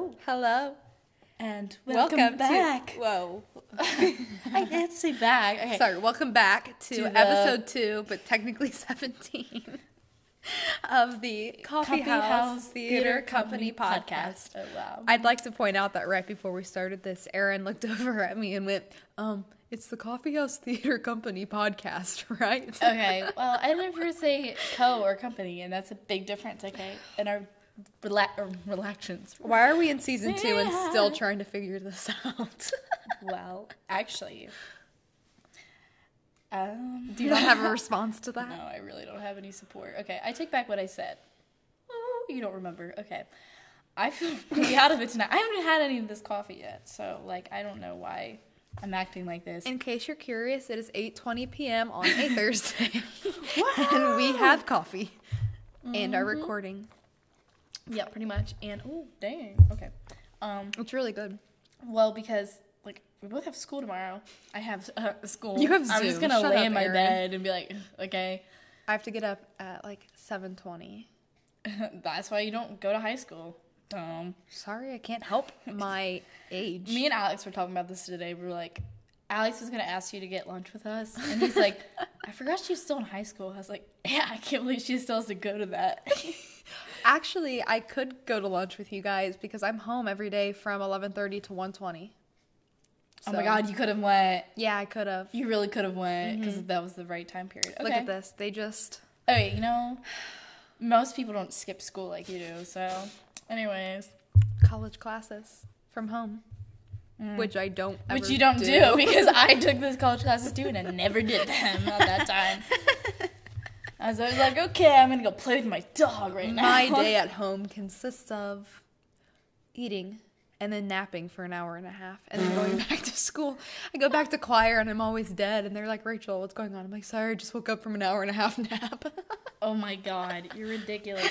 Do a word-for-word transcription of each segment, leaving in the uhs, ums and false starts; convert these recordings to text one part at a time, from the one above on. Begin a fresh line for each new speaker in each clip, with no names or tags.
Hello.
Hello.
And welcome, welcome back.
To, whoa.
I had to say back. Okay.
Sorry, welcome back to, to episode two, but technically seventeen, of the Coffee, Coffee House, House Theater, Theater Company, Company podcast. podcast.
Oh, wow.
I'd like to point out that right before we started this, Erin looked over at me and went, um, it's the Coffee House Theater Company podcast, right?
Okay, well, I don't know if you're going to say co or company, and that's a big difference, okay? In our rela- or relations.
Why are we in season two yeah. and still trying to figure this out?
Well, actually... Um,
Do you not have a response to that?
No, I really don't have any support. Okay, I take back what I said. Oh, you don't remember. Okay. I feel pretty out of it tonight. I haven't had any of this coffee yet, so, like, I don't know why I'm acting like this.
In case you're curious, it is eight twenty p.m. on a Thursday. Wow. And we have coffee mm-hmm. and are recording.
Yeah, pretty much. And, oh, dang. Okay. Um,
it's really good.
Well, because... We both have school tomorrow. I have uh, school.
You have Zoom.
I'm just going to lay
up,
in my
Erin.
bed and be like, okay.
I have to get up at like seven twenty.
That's why you don't go to high school. Dumb.
Sorry, I can't help my age.
Me and Alex were talking about this today. We were like, Alex was going to ask you to get lunch with us. And he's like, I forgot she's still in high school. I was like, yeah, I can't believe she still has to go to that.
Actually, I could go to lunch with you guys because I'm home every day from eleven thirty to one twenty.
So. Oh my god, you could have went.
Yeah, I could have.
You really could have went because mm-hmm. that was the right time period. Okay.
Look at this. They just...
Okay, you know, most people don't skip school like you do, so... Anyways.
College classes from home. Mm. Which I don't ever
Which you don't
do.
do because I took those college classes too and I never did them at that time. I was always like, okay, I'm going to go play with my dog right now.
My day at home consists of eating... and then napping for an hour and a half, and then going back to school. I go back to choir, and I'm always dead, and they're like, Rachel, what's going on? I'm like, sorry, I just woke up from an hour and a half nap.
Oh my god, you're ridiculous.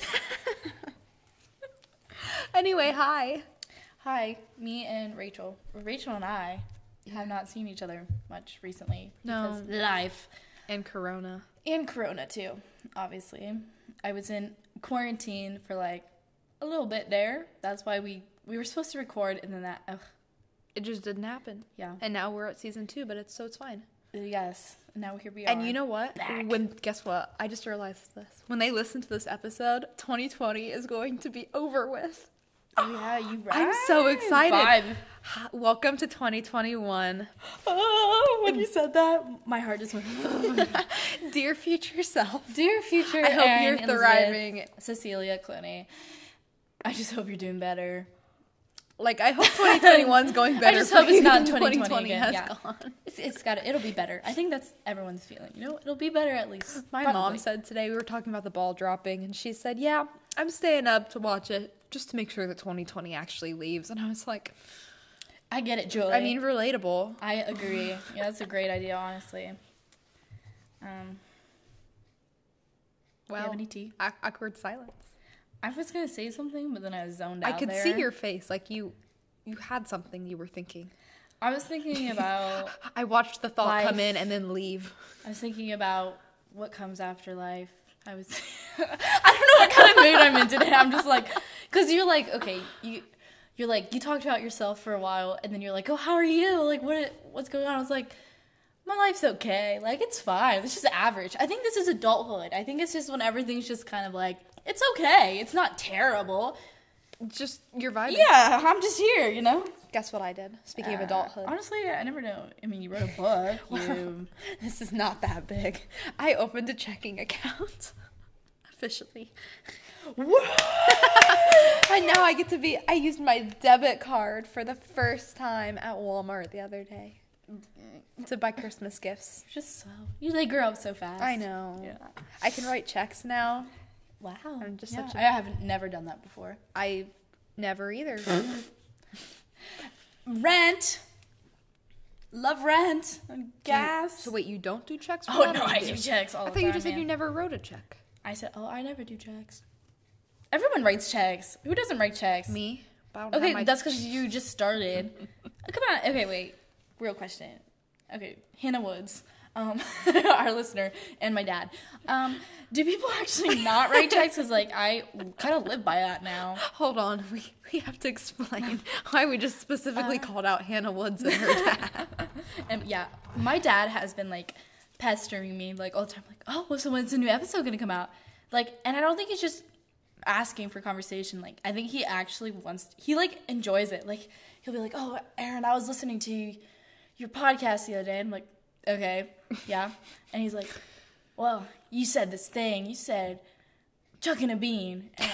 Anyway, hi.
Hi, me and Rachel. Rachel and I have not seen each other much recently.
No.
Because life.
And Corona.
And Corona, too, obviously. I was in quarantine for, like, a little bit there. That's why we... We were supposed to record, and then that, ugh.
It just didn't happen.
Yeah.
And now we're at season two, but it's so it's fine.
Yes. Now here we are.
And you know what?
Back.
When guess what? I just realized this. When they listen to this episode, twenty twenty is going to be over with.
Oh yeah, you right.
I'm so excited.
Vibe.
Welcome to twenty twenty-one.
Oh, when you said that, my heart just went.
Dear future self.
Dear future
I hope
Erin,
you're thriving.
Elizabeth, Cecilia Clooney. I just hope you're doing better.
Like, I hope twenty twenty-one's going better.
I just hope it's not
twenty
twenty twenty again.
has
Yeah.
gone.
It's, it's got to, it'll be better. I think that's everyone's feeling. You know, it'll be better at least.
My
Probably.
mom said today, we were talking about the ball dropping, and she said, yeah, I'm staying up to watch it just to make sure that twenty twenty actually leaves. And I was like...
I get it, Julie.
I mean, relatable.
I agree. Yeah, that's a great idea, honestly. Um,
well,
do you have any tea?
Awkward silence.
I was going to say something, but then I was zoned out
I could
there.
see your face. Like, you you had something you were thinking.
I was thinking about...
I watched the thought
life.
come in and then leave.
I was thinking about what comes after life. I was... I don't know what kind of mood I'm in today. I'm just like... Because you're like, okay, you... You're like, you talked about yourself for a while, and then you're like, oh, how are you? Like, what? what's going on? I was like, my life's okay. Like, it's fine. It's just average. I think this is adulthood. I think it's just when everything's just kind of like, it's okay. It's not terrible.
Just, you're vibing.
Yeah, I'm just here, you know?
Guess what I did? Speaking
uh,
of adulthood.
Honestly, I never know. I mean, you wrote a book. You...
This is not that big. I opened a checking account. Officially. And now I get to be, I used my debit card for the first time at Walmart the other day to buy Christmas gifts.
Just so, you like grow up so fast.
I know.
Yeah.
I can write checks now.
Wow.
I'm just
yeah,
such a,
I haven't never done that before.
I never either.
Rent. Love rent. Gas.
You, so wait, you don't do checks?
Oh no, I do, do checks all
I
the time.
thought you just
man.
said you never wrote a check.
I said, oh, I never do checks. Everyone writes checks. Who doesn't write checks?
Me.
Okay, my... that's because you just started. Come on. Okay, wait. Real question. Okay, Hannah Woods. um, our listener and my dad. Um, do people actually not write texts? Because, like, I kind of live by that now.
Hold on. We we have to explain why we just specifically uh, called out Hannah Woods and her dad.
And, yeah, my dad has been, like, pestering me, like, all the time. Like, oh, so when's a new episode going to come out? Like, and I don't think he's just asking for conversation. Like, I think he actually wants, he, like, enjoys it. Like, he'll be like, oh, Aaron, I was listening to your podcast the other day. I'm like, okay, yeah. And he's like, well, you said this thing. You said chucking a bean. And,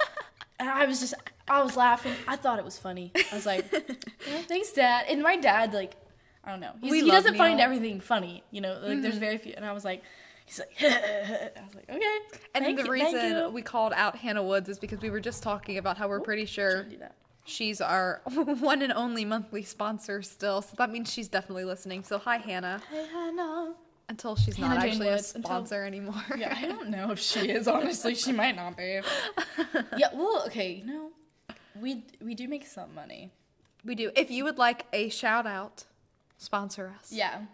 and I was just, I was laughing. I thought it was funny. I was like, yeah, thanks, Dad. And my dad, like, I don't know. He's, he doesn't Neil. find everything funny. You know, like, mm-hmm. there's very few. And I was like, he's like, I was like, okay.
And
thank
the
you,
reason we called out Hannah Woods is because we were just talking about how we're pretty sure she's our one and only monthly sponsor still. So that means she's definitely listening. So hi, Hannah.
Hey, Hannah.
Until she's Hannah not
Jane
actually
Woods,
a sponsor
until,
anymore.
Yeah, I don't know if she is. Honestly, she might not be. Yeah, well, okay, you know, we we do make some money.
We do. If you would like a shout out, sponsor us.
Yeah.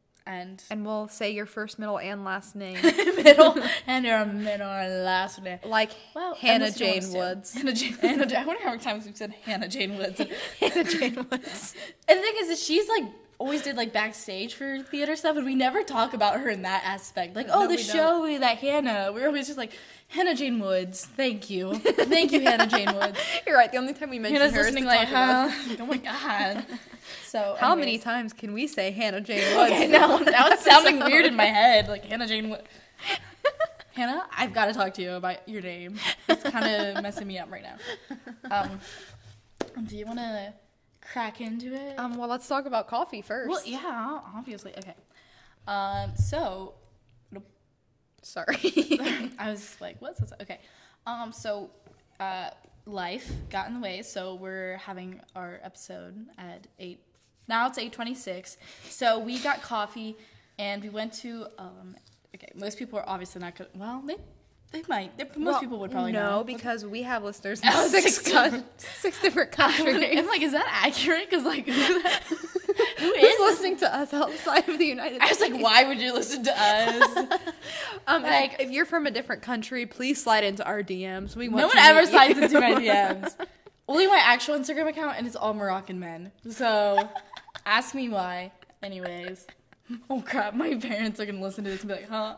And
and we'll say your first, middle, and last name.
Middle and your middle and last name.
Like well, Hannah Jane Woods.
Hannah Jane, Hannah Jane. I wonder how many times we've said Hannah Jane Woods.
Hannah Jane Woods.
And the thing is that she's like always did like backstage for theater stuff, and we never talk about her in that aspect. Like, oh, no, the show don't. that Hannah. We're always just like, Hannah Jane Woods. Thank you. Thank you, Hannah Jane Woods.
You're right. The only time we mention
Hannah's
her
listening
is to
like,
talk
huh? Oh my god. So
how
anyways.
many times can we say Hannah Jane Woods?
Okay, now, now it's sounding weird in my head. Like, Hannah Jane Woods. Hannah, I've got to talk to you about your name. It's kind of messing me up right now. Um, do you want to crack into it?
Um, well, let's talk about coffee first.
Well, yeah, obviously. Okay. Um, so,
sorry.
I was like, what's this? Okay. Um, so, uh, life got in the way, so we're having our episode at eight. Now it's eight twenty-six. So we got coffee, and we went to, um, okay, most people are obviously not going to, well, they they might. They, most
well,
people would probably
no,
know.
No, because we have listeners in
oh,
six,
six,
con- six different countries.
I'm like, is that accurate? Because, like, who, that, who
is Who's listening to us outside of the United States?
I was like, why would you listen to us?
um, like, if you're from a different country, please slide into our D Ms. We want
no one
to
ever
meet
slides
you.
into my D Ms. Only my actual Instagram account, and it's all Moroccan men. So, ask me why. Anyways. Oh, crap. My parents are going to listen to this and be like, huh?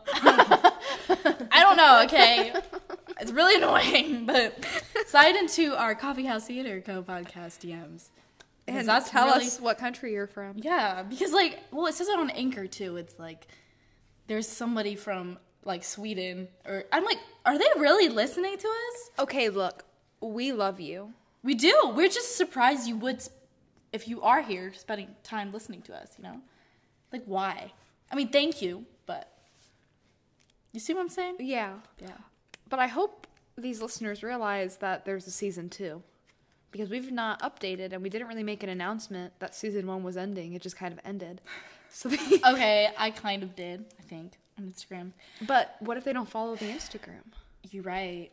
I don't know, okay? It's really annoying, but slide into our Coffee House Theater Co. podcast D Ms.
And that's tell really, us what country you're from.
Yeah, because, like, well, it says it on Anchor, too. It's like, there's somebody from, like, Sweden. Or I'm like, are they really listening to us?
Okay, look. We love you.
We do. We're just surprised you would, if you are here, spending time listening to us, you know? Like, why? I mean, thank you, but you see what I'm saying?
Yeah.
Yeah.
But I hope these listeners realize that there's a season two. Because we've not updated, and we didn't really make an announcement that season one was ending. It just kind of ended. So they
okay, I kind of did, I think, on Instagram.
But what if they don't follow the Instagram?
You're right.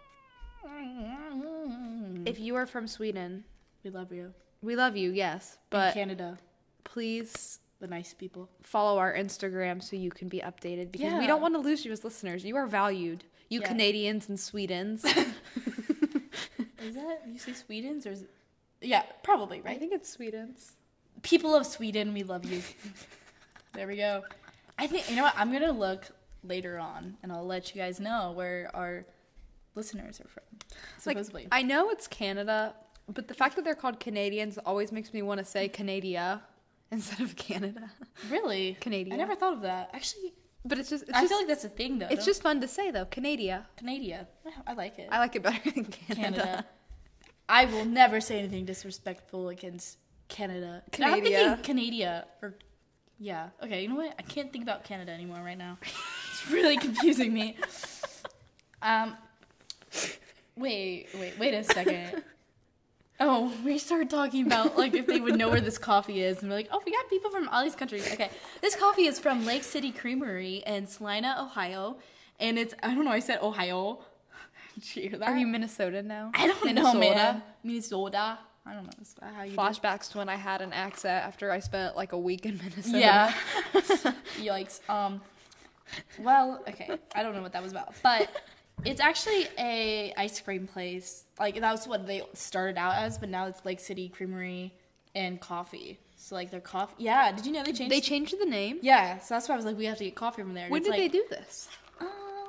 If you are from Sweden,
we love you.
We love you, yes. But
in Canada.
Please...
the nice people.
Follow our Instagram so you can be updated because yeah. we don't want to lose you as listeners. You are valued. You yeah. Canadians and Swedens.
Is that, you say Swedens or is it? Yeah, probably, right?
I think it's Swedens.
People of Sweden, we love you. There we go. I think, you know what, I'm going to look later on and I'll let you guys know where our listeners are from, supposedly.
Like, I know it's Canada, but the fact that they're called Canadians always makes me want to say Canada instead of Canada.
Really?
Canada.
I never thought of that. Actually,
but it's just... It's
I
just,
feel like that's a thing, though.
It's just fun to say, though. Canada.
Canada. I like it.
I like it better than Canada.
Canada. I will never say anything disrespectful against Canada.
Canada.
I'm thinking Canada. Or, yeah. Okay, you know what? I can't think about Canada anymore right now. It's really confusing me. Um... Wait, wait, wait a second. Oh, we started talking about, like, if they would know where this coffee is. And we're like, oh, we got people from all these countries. Okay, this coffee is from Lake City Creamery in Salina, Ohio. And it's, I don't know, I said Ohio. Did you hear that?
Are you Minnesota now?
I don't
Minnesota?
know, man. Minnesota. I don't know. Is that how you
Flashbacks to when I had an accent after I spent like a week in Minnesota.
Yeah. Yikes. Um. Well, okay. I don't know what that was about, but it's actually a ice cream place. Like that was what they started out as, but now it's Lake City Creamery and coffee. So like their coffee. Yeah. Did you know they changed?
They changed the name?
Yeah. So that's why I was like, we have to get coffee from there. And
When
it's
did
like,
they do this?
Um,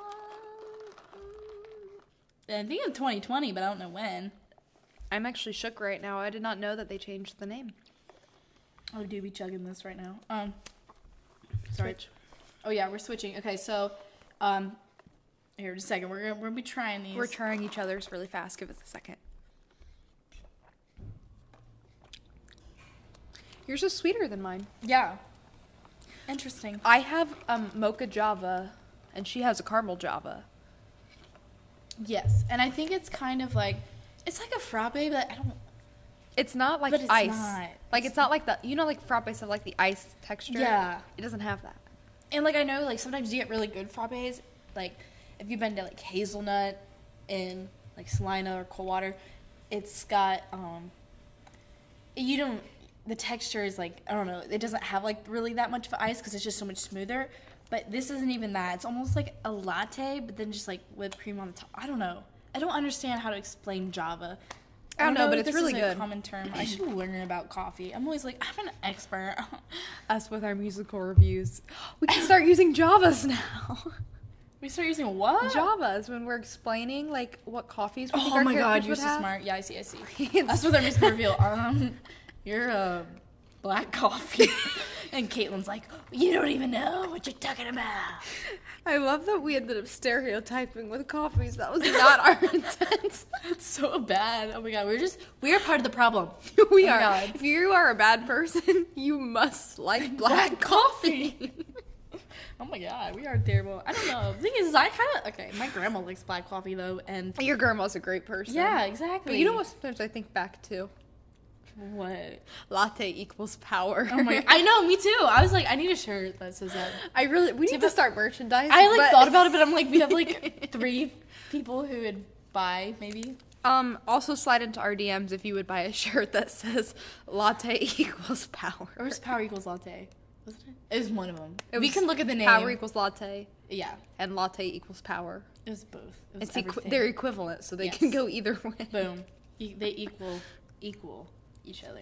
I think in twenty twenty, but I don't know when.
I'm actually shook right now. I did not know that they changed the name.
I do be chugging this right now. Um, sorry.
Switch.
Oh yeah, we're switching. Okay, so, um, here just a second. We're gonna we're gonna be trying these.
We're trying each other's really fast. Give us a second. Yours is sweeter than mine.
Yeah. Interesting.
I have um, mocha java, and she has a caramel java.
Yes, and I think it's kind of like it's like a frappe, but I don't.
It's not like
But it's
ice.
not.
Like it's not like the you know like frappes have like the ice texture.
Yeah.
It doesn't have that.
And like I know, like sometimes you get really good frappes. Like if you've been to like hazelnut in like Salina or Coldwater, it's got um. You don't. The texture is like I don't know. It doesn't have like really that much of ice because it's just so much smoother. But this isn't even that. It's almost like a latte, but then just like whipped cream on the top. I don't know. I don't understand how to explain Java.
I don't know, but
if
it's
this
really
is
good.
A common term. I should learn about coffee. I'm always like I'm an expert.
Us with our musical reviews. We can start using Javas now.
We start using what?
Javas when we're explaining like what coffees we think
Oh
our
my god,
characters
you're
would
so
have.
smart. Yeah, I see, I see.
It's-
That's what their musical reveal. Um, you're a black coffee. And Caitlin's like, you don't even know what you're talking about.
I love that we ended up stereotyping with coffees. That was not our intent.
It's so bad. Oh my god, we're just we're part of the problem.
We
Oh my
are.
God.
If you are a bad person, you must like black,
Black
coffee.
coffee. Oh my god, we are terrible. I don't know. The thing is, I kind of okay. My grandma likes black coffee though, and
Your grandma's a great person.
yeah, exactly.
But you know what? Sometimes I think back to
What?
latte equals power.
Oh my! I know, me too. I was like, I need a shirt that says that.
I really. We need
Tip
to
of-
start merchandise.
I like
but-
thought about it, but I'm like, we have like three people who would buy maybe.
Um. Also, slide into our D Ms if you would buy a shirt that says "latte equals power."
Or was Power Equals Latte? Wasn't it? It was one of them.
It
we
was
can look at the name.
Power equals latte,
Yeah,
and latte equals power.
it was both. It was
It's equi-
everything.
they're equivalent, so they
Yes.
can go either way.
Boom. E- they equal equal each other.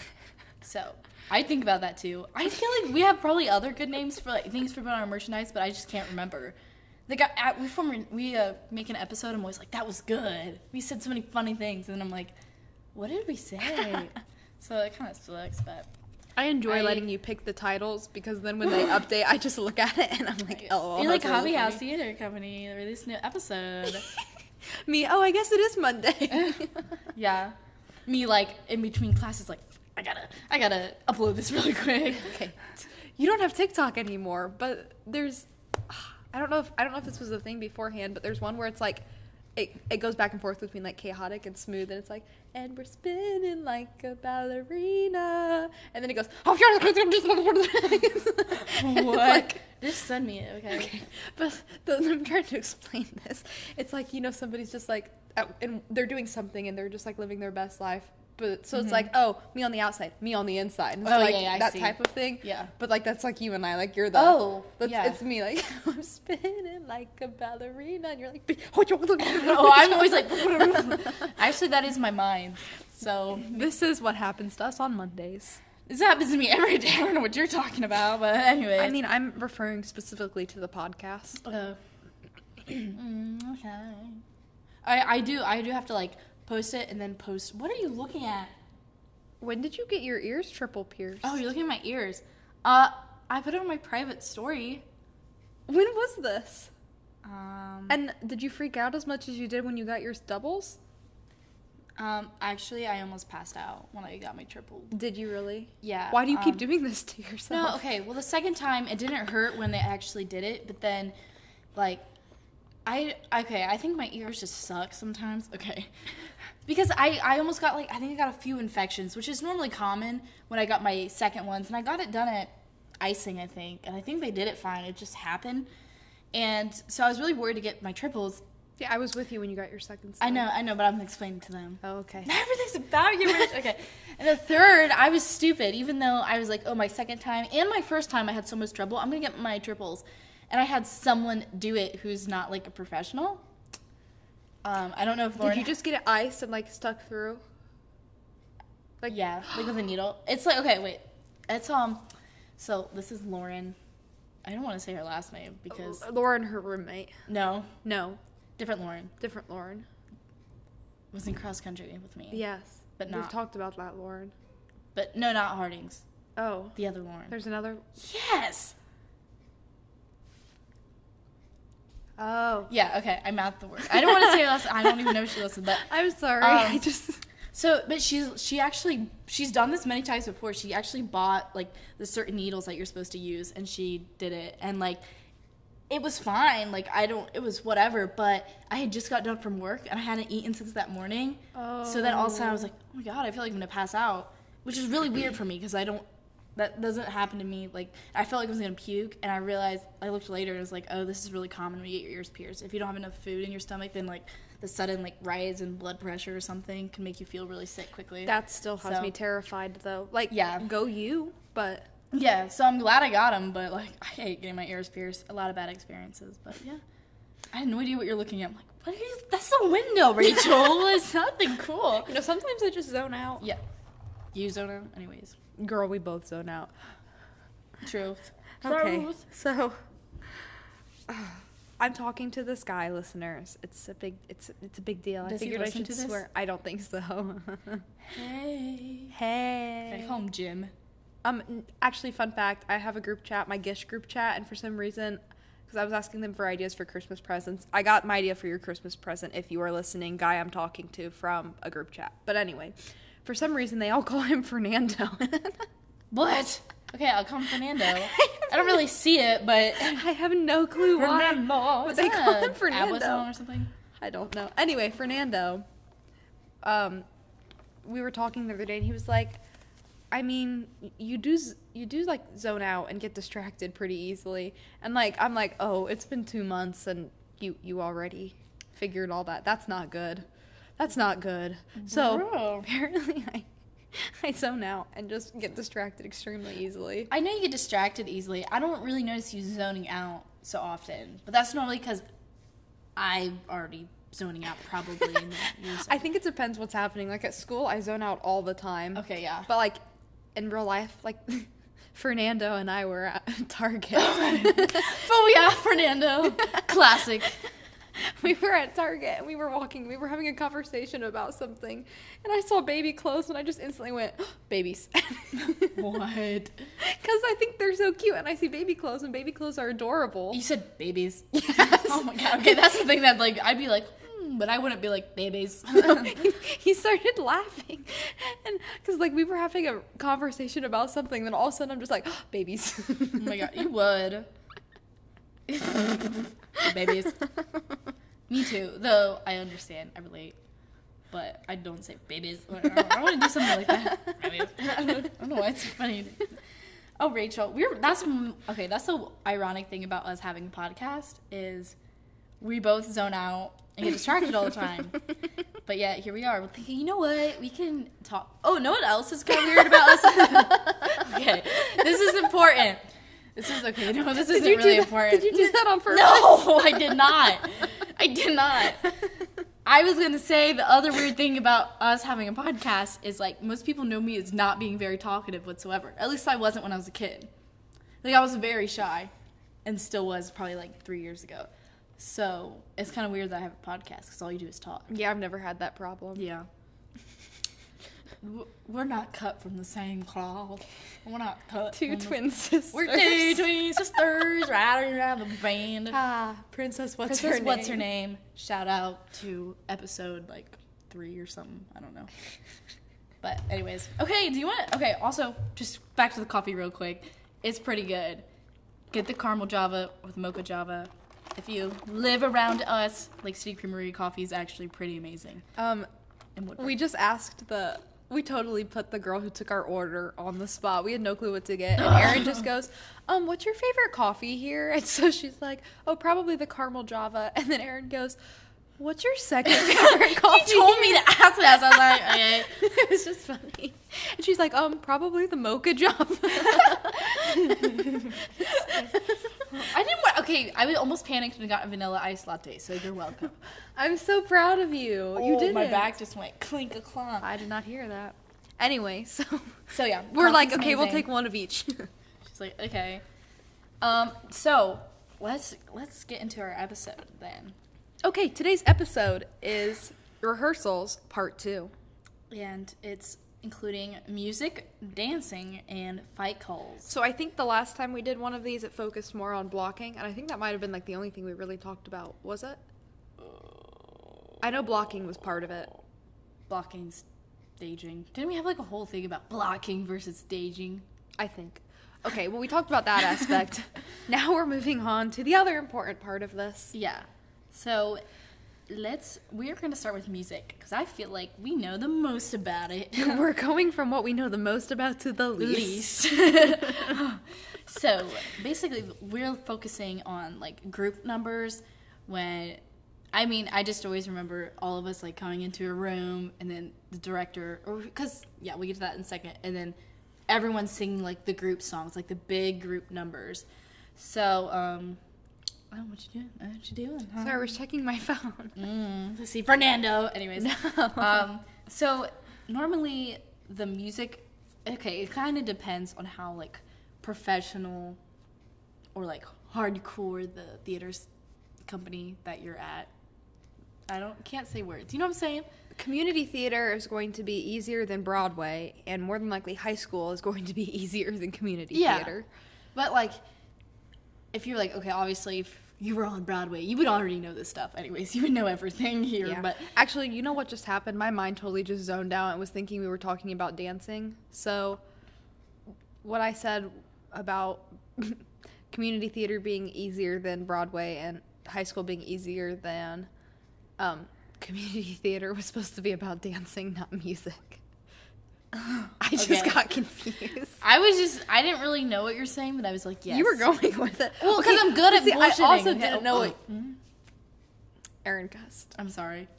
So I think about that too. I feel like we have probably other good names for like things for putting on our merchandise, but I just can't remember. The guy at, we form we uh, make an episode. I'm always like, that was good. We said so many funny things, and then I'm like, what did we say? So it kind of sucks, but
I enjoy
I-
letting you pick the titles because then when they update, I just look at it and I'm like, oh,
you're like Hobby House Theater Company released a new episode.
Me, oh, I guess it is Monday.
Yeah, me like in between classes, like I gotta I gotta upload this really quick.
Okay. You don't have TikTok anymore, but there's I don't know if I don't know if this was a thing beforehand, but there's one where it's like it, it goes back and forth between like chaotic and smooth, and it's like, and we're spinning like a ballerina, and then it goes, oh,
What?
like,
Just send me it, okay?
okay. But the, I'm trying to explain this. It's like, you know, somebody's just like, at, and they're doing something and they're just like living their best life. But so it's like, oh, me on the outside, me on the inside. And it's
Oh,
like
yeah, yeah, I
that
see.
type of thing.
Yeah.
But like that's like you and I, like you're the
Oh,
that's,
yeah.
it's me, like I'm spinning like a ballerina, and you're like,
Oh, I'm always like, actually, that is my mind. So
this is what happens to us on Mondays.
this happens to me every day. I don't know what you're talking about, but anyway.
I mean, I'm referring specifically to the podcast.
Uh, mm, okay. I I do I do have to like post it and then post. What are you looking at?
When did you get your ears triple pierced?
Oh, you're looking at my ears. Uh, I put it on my private story.
When was this?
Um,
And did you freak out as much as you did when you got yours doubles?
um, actually, I almost passed out when I got my triple.
Did you really?
Yeah.
Why do you keep
um,
doing this to yourself?
No, okay. Well, the second time it didn't hurt when they actually did it, but then, like, I okay. I think my ears just suck sometimes. Okay, because I I almost got like I think I got a few infections, which is normally common when I got my second ones, and I got it done at icing, I think, and I think they did it fine. It just happened, and so I was really worried to get my triples,
Yeah, I was with you when you got your second
I
son.
know, I know, but I'm explaining to them.
Oh, okay.
Everything's about you, Rich. Okay. And the third, I was stupid, even though I was like, oh, my second time and my first time I had so much trouble. I'm going to get my triples. And I had someone do it who's not, like, a professional. Um, I don't know if Lauren...
Did you just get it iced and, like, stuck through?
Like, yeah, like with a needle. It's like, okay, wait. It's, um, so this is Lauren. I don't want to say her last name because...
Lauren, her roommate.
No.
No.
Different Lauren.
Different Lauren.
Was in cross country with me.
Yes.
But not.
We've talked about that, Lauren.
But no, not Harding's.
Oh.
The other Lauren.
There's another?
Yes!
Oh.
Yeah, okay, I mouthed the word. I don't want to say her last I don't even know if she listened, but...
I'm sorry.
Um,
I just...
So, but she's, she actually, she's done this many times before. She actually bought, like, the certain needles that you're supposed to use, and she did it. And, like, it was fine. Like, I don't, it was whatever, but I had just got done from work, and I hadn't eaten since that morning.
Oh.
So then all of a sudden I was like, oh my God, I feel like I'm going to pass out, which is really weird for me because I don't, that doesn't happen to me. Like, I felt like I was going to puke, and I realized, I looked later, and it was like, oh, this is really common when you get your ears pierced. If you don't have enough food in your stomach, then, like, the sudden, like, rise in blood pressure or something can make you feel really sick quickly.
That still has
So-
me terrified, though. Like,
Yeah.
go you, but...
Yeah, so I'm glad I got them, but, like, I hate getting my ears pierced. A lot of bad experiences, but, yeah. I had no idea what you're looking at. I'm like, what are you? That's a window, Rachel. It's nothing cool.
You know, sometimes I just zone out.
Yeah. You zone out? Anyways.
Girl, we both zone out.
Truth.
Okay,
Truth.
so... uh, I'm talking to this guy, listeners. It's a big, it's it's a big deal. I
Does he
figured I
listen
should
to this?
swear. I don't think so.
Hey.
Hey.
Hey, home, Jim.
Um, n- actually, fun fact: I have a group chat, my Gish group chat, and for some reason, because I was asking them for ideas for Christmas presents, I got my idea for your Christmas present. If you are listening, guy I'm talking to from a group chat. But anyway, for some reason, they all call him Fernando.
What? Okay, I'll come Fernando. I don't really see it, but...
I have no clue why.
Fernando.
But
Is
they
that
call
a
him Fernando.
ABBA song or something?
I don't know. Anyway, Fernando, um, we were talking the other day, and he was like, I mean, you do, z- you do, like, zone out and get distracted pretty easily. And, like, I'm like, oh, it's been two months, and you, you already figured all that. That's not good. That's not good. So,
Bro.
apparently, I... I zone out and just get distracted extremely easily.
I know you get distracted easily. I don't really notice you zoning out so often, but that's normally because I'm already zoning out probably. in the years
I think it depends what's happening. Like at school, I zone out all the time.
Okay, yeah.
But like in real life, like Fernando and I were at Target.
Oh yeah, Fernando. Classic.
We were at Target and we were walking. We were having a conversation about something, and I saw baby clothes, and I just instantly went, "Babies."
What?
Because I think they're so cute, and I see baby clothes, and baby clothes are adorable.
You said babies.
Yes.
Oh my god. Okay, that's the thing that like I'd be like, hmm, but I wouldn't be like babies.
he, he started laughing, and because like we were having a conversation about something, then all of a sudden I'm just like, oh, babies.
Oh my god, you would. Babies. Me too. Though I understand, I relate, but I don't say babies. I want to do something like that. Babies. I don't know why it's funny. Oh, Rachel, we're that's okay. That's the ironic thing about us having a podcast is we both zone out and get distracted all the time. But yeah, here we are. We're thinking, you know what? We can talk. Oh, know what else is kind of weird about us? Okay, this is important. This is okay. No, this isn't really
that,
important.
Did you do that on purpose?
No, I did not. I did not. I was going to say the other weird thing about us having a podcast is, like, most people know me as not being very talkative whatsoever. At least I wasn't when I was a kid. Like, I was very shy and still was probably, like, three years ago. So it's kind of weird that I have a podcast because all you do is talk.
Yeah, I've never had that problem.
Yeah. We're not cut from the same cloth. We're not cut.
Two
from
twin
the...
sisters.
We're two twin sisters riding around the band.
Ah, Princess, what's
Princess,
her
what's
name?
her name? Shout out to episode like three or something. I don't know. But anyways, okay. Do you want? Okay. Also, just back to the coffee real quick. It's pretty good. Get the caramel java with mocha java. If you live around us, Lake City Creamery coffee is actually pretty amazing.
Um,
And
we just asked the. We totally put the girl who took our order on the spot. We had no clue what to get. And Erin just goes, um, what's your favorite coffee here? And so she's like, oh, probably the caramel java. And then Erin goes, What's your second favorite coffee?
She told me to ask that, so I was like, okay.
It was just funny. And she's like, um, probably the mocha jump.
I didn't want, okay, I almost panicked and got a vanilla iced latte, so you're welcome.
I'm so proud of you. You
Oh,
did
my
it.
back just went clink a clunk.
I did not hear that. Anyway, so
So yeah,
we're like,
coffee's
okay, we'll
amazing.
take one of each.
She's like, okay. Um, so let's let's get into our episode then.
Okay, today's episode is rehearsals part two.
And it's including music, dancing, and fight calls.
So I think the last time we did one of these, it focused more on blocking, and I think that might have been like the only thing we really talked about. Was it? I know blocking was part of it.
Blocking, staging. Didn't we have like a whole thing about blocking versus staging?
I think. Okay, well, we talked about that aspect. Now we're moving on to the other important part of this.
Yeah. So let's, we're going to start with music because I feel like we know the most about it.
We're going from what we know the most about to the least.
Least. So basically, we're focusing on like group numbers when, I mean, I just always remember all of us like coming into a room and then the director, or because, yeah, we get to that in a second, and then everyone's singing like the group songs, like the big group numbers. So, um, oh, what you doing? What you doing? Huh?
Sorry, I was checking my phone.
Mm, let's see, Fernando. Anyways,
No.
um, so normally the music, okay, it kind of depends on how like professional or like hardcore the theater's company that you're at. I don't can't say words. You know what I'm saying?
Community theater is going to be easier than Broadway, and more than likely high school is going to be easier than community
Yeah.
theater.
But like, if you're like, okay, obviously if you were on Broadway, you would already know this stuff. Anyways, you would know everything here.
Yeah.
But
Actually, you know what just happened? My mind totally just zoned out and was thinking we were talking about dancing. So what I said about community theater being easier than Broadway and high school being easier than um, community theater was supposed to be about dancing, not music. I just
Okay.
got confused.
I was just, I didn't really know what you're saying, but I was like, yes.
You were going with it.
Well, because I'm good at
see, I
bullshitting.
also
okay?
didn't know
Oh,
what
mm,
Aaron Gust.
I'm sorry.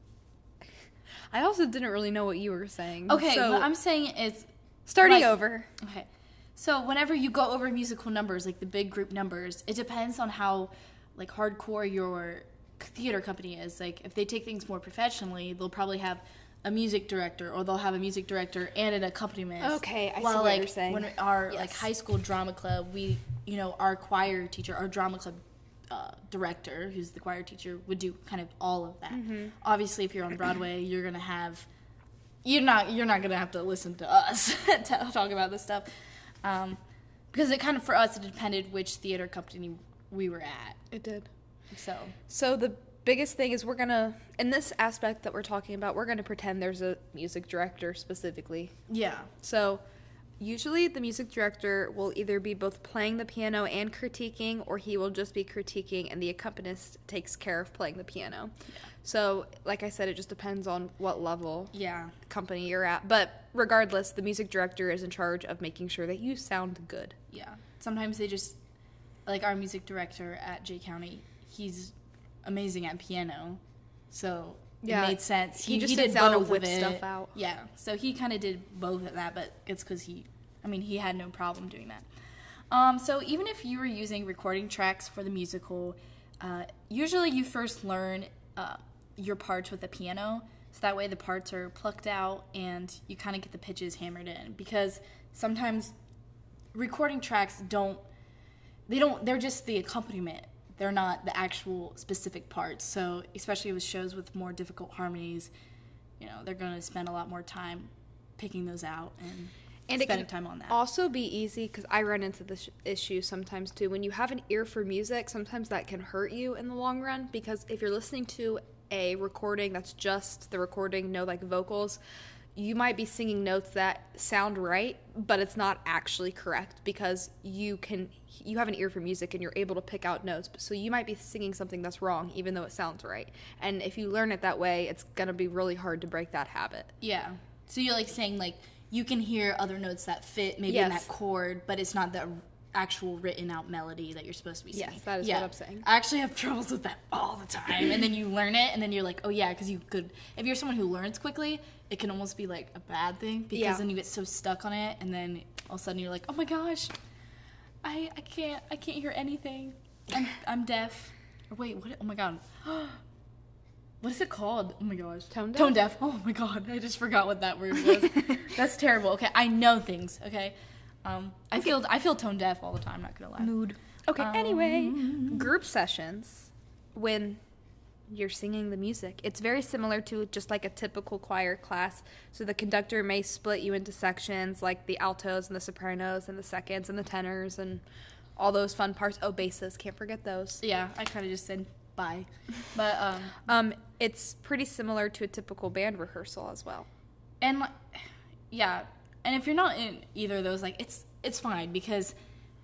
I also didn't really know what you were saying.
Okay,
so
what I'm saying is,
starting
like-
over.
okay, so whenever you go over musical numbers, like the big group numbers, it depends on how, like, hardcore your theater company is. Like, if they take things more professionally, they'll probably have a music director, or they'll have a music director and an accompanist.
Okay, I see
While,
what
like,
you're saying.
when our
Yes.
like high school drama club, we, you know, our choir teacher, our drama club uh, director, who's the choir teacher, would do kind of all of that.
Mm-hmm.
Obviously, if you're on Broadway, you're gonna have, you're not, you're not gonna have to listen to us to talk about this stuff, um, because it kind of for us it depended which theater company we were at.
It did.
So
So the biggest thing is we're gonna, in this aspect that we're talking about, we're gonna pretend there's a music director specifically.
yeah,
So usually the music director will either be both playing the piano and critiquing, or he will just be critiquing and the accompanist takes care of playing the piano. So like I said, it just depends on what level
yeah,
company you're at. But regardless, the music director is in charge of making sure that you sound good.
yeah. Sometimes they just, like our music director at J County, he's amazing at piano, so
Yeah,
it made sense.
he
He,
just
he
sits
did
down and
both
whips
of it.
stuff out.
Yeah, so he kind of did both of that, but it's because he, I mean, he had no problem doing that. Um, so even if you were using recording tracks for the musical, uh, usually you first learn uh, your parts with the piano, so that way the parts are plucked out and you kind of get the pitches hammered in, because sometimes recording tracks don't, they don't, they're just the accompaniment. They're not the actual specific parts. So especially with shows with more difficult harmonies, you know, they're going to spend a lot more time picking those out and,
And it
spending
can
time on that.
also be easy, because I run into this issue sometimes too. When you have an ear for music, sometimes that can hurt you in the long run, because if you're listening to a recording that's just the recording, no like vocals, you might be singing notes that sound right, but it's not actually correct, because you can you have an ear for music and you're able to pick out notes. So you might be singing something that's wrong, even though it sounds right. And if you learn it that way, it's gonna be really hard to break that habit.
Yeah. So you're like saying like you can hear other notes that fit maybe
Yes.
in that chord, but it's not the actual written out melody that you're supposed to be singing.
Yes, that is what I'm saying.
I actually have troubles with that all the time. And then you learn it, and then you're like, oh yeah, because you could, if you're someone who learns quickly, it can almost be like a bad thing, because
Yeah.
then you get so stuck on it, and then all of a sudden you're like, oh my gosh, I I can't I can't hear anything. I'm I'm deaf. Or wait, what? Oh my god. What is it called? Oh my gosh.
Tone deaf?
Tone deaf. Oh my god, I just forgot what that word was. That's terrible. Okay, I know things. Okay, um, I feel I feel tone deaf all the time. Not gonna lie.
Mood. Okay,
Um,
anyway, group sessions, when you're singing the music, it's very similar to just like a typical choir class. So the conductor may split you into sections, like the altos and the sopranos and the seconds and the tenors and all those fun parts. Oh, basses, can't forget those.
Yeah, I kind of just said bye, but um,
Um, it's pretty similar to a typical band rehearsal as well.
and like, yeah, and if you're not in either of those, like it's it's fine, because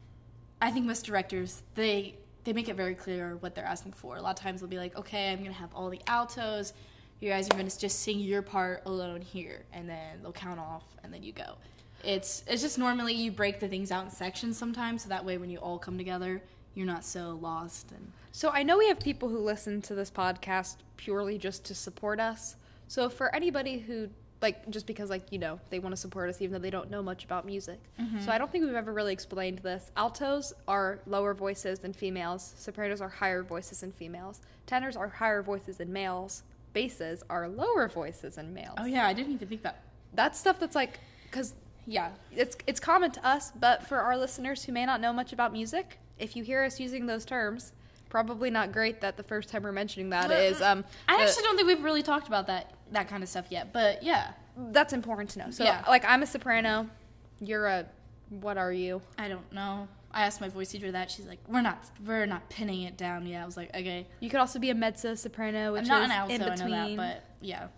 I think most directors they they make it very clear what they're asking for. A lot of times they'll be like, okay, I'm gonna have all the altos, you guys are gonna just sing your part alone here, and then they'll count off, and then you go. It's it's just normally you break the things out in sections sometimes, so that way when you all come together, you're not so lost. And
So I know we have people who listen to this podcast purely just to support us. So for anybody who, like, just because, like, you know, they want to support us even though they don't know much about music. So I don't think we've ever really explained this. Altos are lower voices than females. Sopranos are higher voices than females. Tenors are higher voices than males. Basses are lower voices than males.
oh yeah, I didn't even think that.
That's stuff that's like, because
Yeah,
it's it's common to us, but for our listeners who may not know much about music, if you hear us using those terms, probably not great that the first time we're mentioning that is um
I
the-
actually don't think we've really talked about that that kind of stuff yet, but yeah.
that's important to know. So
Yeah.
like I'm a soprano, you're a what are you?
I don't know. I asked my voice teacher that. She's like, "We're not, we're not pinning it down yet." I was like, "Okay."
You could also be a mezzo soprano, which
I'm not
is
an alto,
in
I
between.
know that, but yeah.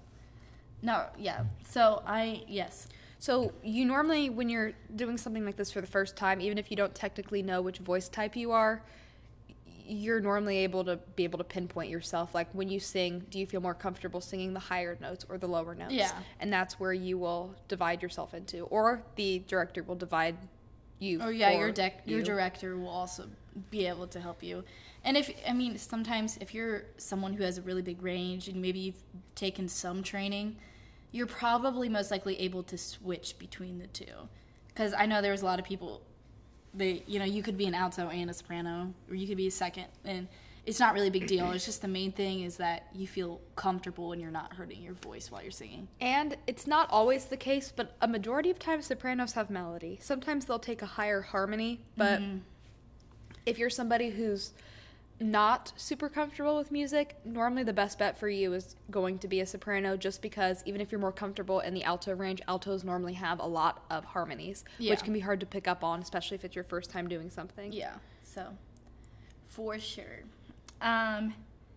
No, yeah. So I yes.
So you normally, when you're doing something like this for the first time, even if you don't technically know which voice type you are, you're normally able to be able to pinpoint yourself. Like when you sing, do you feel more comfortable singing the higher notes or the lower notes?
Yeah.
And that's where you will divide yourself into, or the director will divide you.
Or yeah,
for
your dec- your
you.
director will also be able to help you. And if I mean, sometimes if you're someone who has a really big range and maybe you've taken some training, you're probably most likely able to switch between the two. Because I know there's a lot of people, they you know, you could be an alto and a soprano, or you could be a second, and it's not really a big deal. It's just the main thing is that you feel comfortable and you're not hurting your voice while you're singing.
And it's not always the case, but a majority of times sopranos have melody. Sometimes they'll take a higher harmony, but
Mm-hmm.
if you're somebody who's not super comfortable with music, normally the best bet for you is going to be a soprano, just because even if you're more comfortable in the alto range, altos normally have a lot of harmonies,
Yeah.
which can be hard to pick up on, especially if it's your first time doing something.
Yeah, so for sure. Um,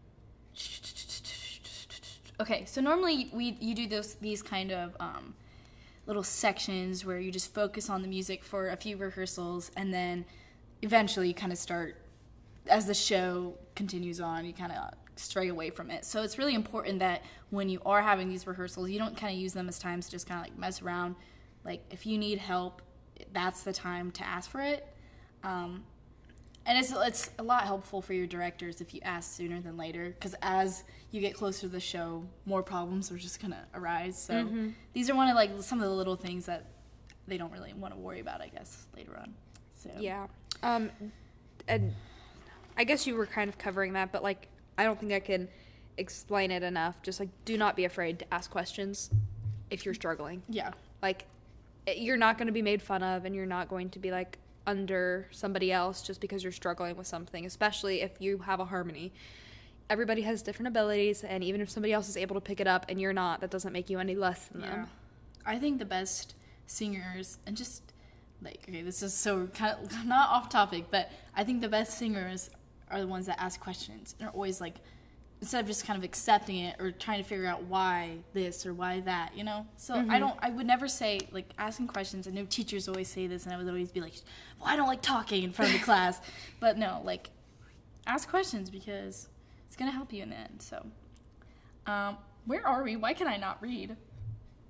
okay, so normally we you do those these kind of um, little sections where you just focus on the music for a few rehearsals, and then eventually you kind of start, as the show continues on, you kind of stray away from it. So it's really important that when you are having these rehearsals, you don't kind of use them as times to just kind of like mess around. Like if you need help, that's the time to ask for it. Um, and it's it's a lot helpful for your directors if you ask sooner than later, because as you get closer to the show, more problems are just gonna arise. So
Mm-hmm.
these are one of like some of the little things that they don't really want to worry about, I guess, later on. So
Yeah. Um, and I guess you were kind of covering that, but like I don't think I can explain it enough. Just like do not be afraid to ask questions if you're struggling.
yeah,
Like it- you're not going to be made fun of, and you're not going to be like under somebody else just because you're struggling with something, especially if you have a harmony. Everybody has different abilities, and even if somebody else is able to pick it up and you're not, that doesn't make you any less than
yeah.
them.
I think the best singers, and just like, okay, this is so kind of not off topic, but I think the best singers are the ones that ask questions and are always like, instead of just kind of accepting it or trying to figure out why this or why that, you know? So I don't, I would never say, like, asking questions. I know teachers always say this, and I would always be like, well, I don't like talking in front of the class. But no, like, ask questions because it's going to help you in the end. So, um, where are we? Why can I not read?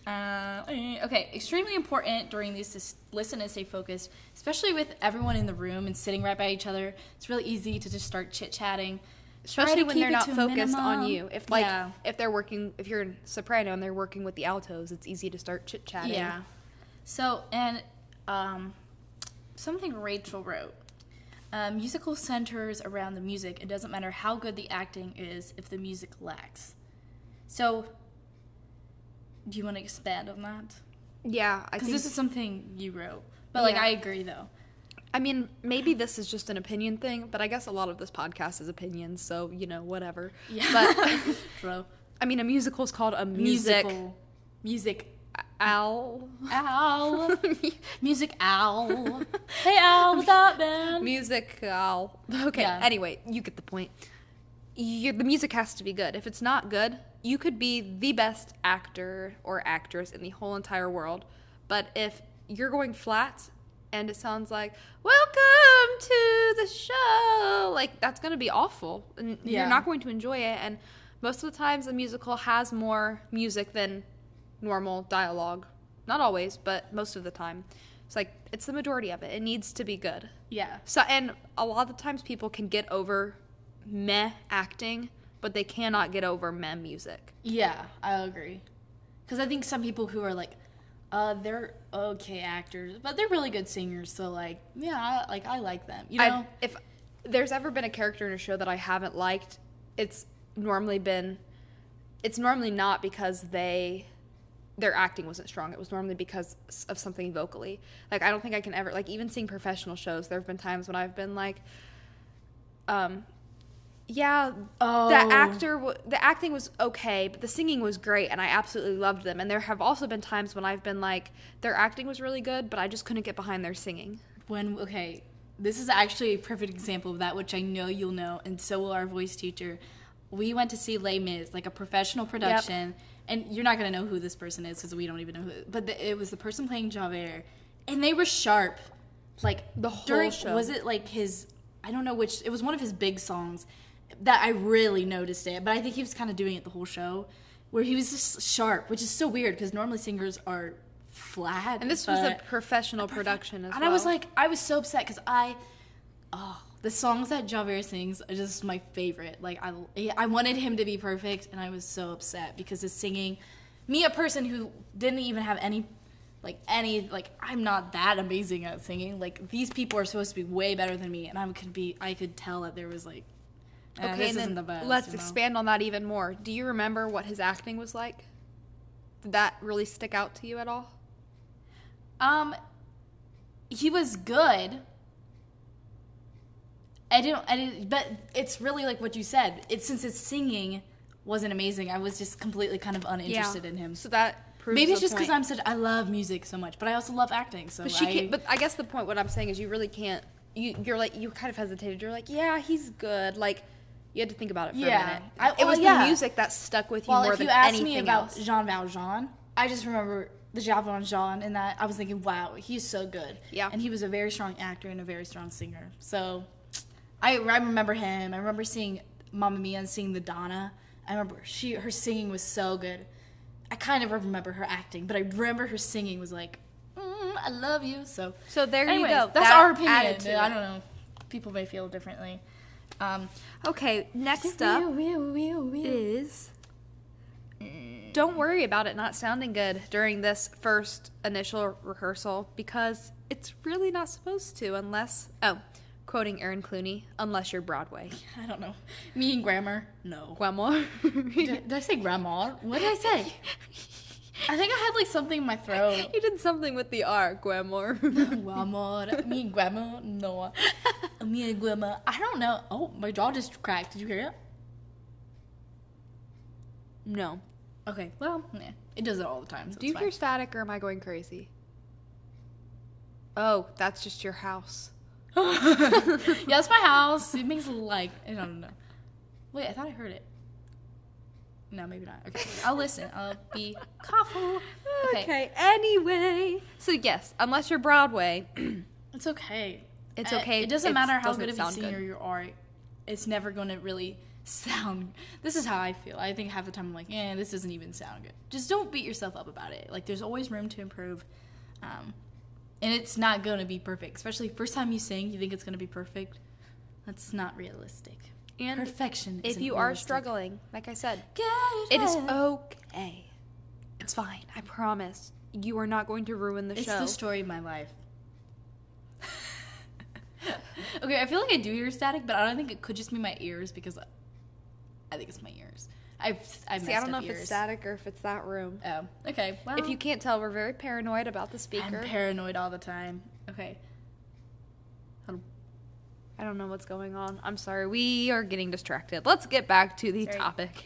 Uh, okay, extremely important during these to s- listen and stay focused, especially with everyone in the room and sitting right by each other. It's really easy to just start chit-chatting.
Especially when
keep
they're
it
not
to a
focused on
minimum.
you. If like
Yeah.
if they're working, if you're a soprano and they're working with the altos, it's easy to start chit chatting.
Yeah. So, and um, something Rachel wrote. Um, musical centers around the music. It doesn't matter how good the acting is if the music lacks. So, do you want to expand on that?
Yeah, I
Because
think.
this is something you wrote. But, like,
Yeah.
I agree, though.
I mean, maybe this is just an opinion thing, but I guess a lot of this podcast is opinions, so you know, whatever.
Yeah.
But
True.
I mean, a musical is called a music
Musical. Music.
owl.
Owl. Music owl. Hey, owl, what's up, man?
Musical. Okay.
Yeah.
Anyway, you get the point. You, the music has to be good. If it's not good, you could be the best actor or actress in the whole entire world, but if you're going flat and it sounds like "Welcome to the show," like that's gonna be awful, and
Yeah.
you're not going to enjoy it. And most of the times, a musical has more music than normal dialogue. Not always, but most of the time. It's like it's the majority of it. It needs to be good.
Yeah.
So, and a lot of the times people can get over meh acting, but they cannot get over meh music.
Yeah, I agree. Because I think some people who are like, uh, they're okay actors, but they're really good singers. So like, yeah, I, like I like them. You know?
I've, if there's ever been a character in a show that I haven't liked, it's normally been, it's normally not because they, their acting wasn't strong. It was normally because of something vocally. Like, I don't think I can ever, like, even seeing professional shows, there have been times when I've been like, um, yeah,
Oh.
the actor, w- the acting was okay, but the singing was great, and I absolutely loved them. And there have also been times when I've been like, their acting was really good, but I just couldn't get behind their singing.
when okay, this is actually a perfect example of that, which I know you'll know, and so will our voice teacher. We went to see Les Mis, like a professional production, and you're not gonna know who this person is because we don't even know who. But the, it was the person playing Javert, and they were sharp, like
The whole
during,
show.
Was it like his? I don't know which. It was one of his big songs that I really noticed it, but I think he was kind of doing it the whole show, where he was just sharp, which is so weird because normally singers are flat.
And this was a
but-
professional production as
and
well.
I was like, I was so upset because I, oh, the songs that Javert sings are just my favorite. Like, I, I wanted him to be perfect, and I was so upset because his singing, me, a person who didn't even have any, like, any, like, I'm not that amazing at singing. Like, these people are supposed to be way better than me, and I could be, I could tell that there was, like, eh,
okay,
this
and then
isn't the best.
let's
you know?
expand on that even more. Do you remember what his acting was like? Did that really stick out to you at all?
Um, he was good. I didn't, I didn't, but it's really like what you said. It's since his singing wasn't amazing. I was just completely kind of uninterested in him.
So that proves
Maybe it's
the
just because
point.
I'm such, I love music so much, but I also love acting. So
But she
I,
can't. But I guess the point, what I'm saying is, you really can't. You, you're like, you kind of hesitated. You're like, yeah, he's good. Like, you had to think about it for
Yeah.
a minute.
I-
it was
well, yeah.
the music that stuck with you
well,
more
if
than
you asked
anything
me about
else.
Jean Valjean, I just remember the Jean Valjean in that. I was thinking, wow, he's so good.
Yeah.
And he was a very strong actor and a very strong singer. So I, I remember him. I remember seeing Mamma Mia and seeing the Donna. I remember she her singing was so good. I kind of remember her acting, but I remember her singing was like, mm, I love you. So,
So there
anyways,
you go.
That's
That
our opinion.
added to
I
it.
don't know. People may feel differently. Um,
Okay, next up is don't worry about it not sounding good during this first initial rehearsal because it's really not supposed to unless, oh, quoting Aaron Clooney, unless you're Broadway.
I don't know. Me and grammar? No.
Guillermo.
Did, did I say grandma? What did I say? I think I had like something in my throat.
You did something with the R, Guillermo.
Grandma. Me and grandma? No. Me and grandma. I don't know. Oh, my jaw just cracked. Did you hear it?
No.
Okay. Well, yeah. It does it all the time. So
Do you
it's
hear
fine.
static or am I going crazy? Oh, that's just your house.
Yeah, that's my house. It makes like I don't know. Wait, I thought I heard it. No, maybe not. Okay, I'll listen. I'll be careful. Okay.
Okay, anyway. So yes, unless you're Broadway,
It's okay.
It's
Uh,
okay.
It doesn't
It
matter how
doesn't
good of a
sound
singer
good.
you are. It's never going to really sound. This is how I feel. I think half the time I'm like, eh, this doesn't even sound good. Just don't beat yourself up about it. Like, there's always room to improve. Um, and it's not going to be perfect. Especially first time you sing, you think it's going to be perfect. That's not realistic.
And
perfection
if
isn't
you are
realistic.
struggling, like I said,
Get
it is
right.
okay. It's fine. I promise. You are not going to ruin the
It's
show.
the story of my life. Okay, I feel like I do hear static, but I don't think it could just be my ears because I think it's my ears. I've, I've
See, I don't know
up
if
ears.
it's static or if it's that room.
Oh, okay. Well,
If you can't tell, we're very paranoid about the speaker.
I'm paranoid all the time. Okay.
I don't know what's going on. I'm sorry. We are getting distracted. Let's get back to the
Sorry.
topic.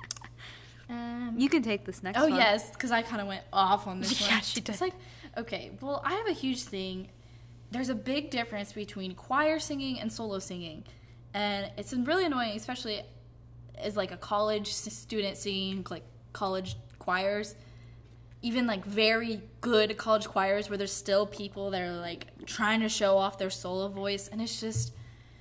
Um,
You can take this next
oh,
one.
yes, because I kind of went off on this one.
Yeah, she did.
It's like, okay, well, I have a huge thing. There's a big difference between choir singing and solo singing. And it's really annoying, especially as, like, a college s- student singing, like, college choirs. Even, like, very good college choirs where there's still people that are, like, trying to show off their solo voice. And it's just,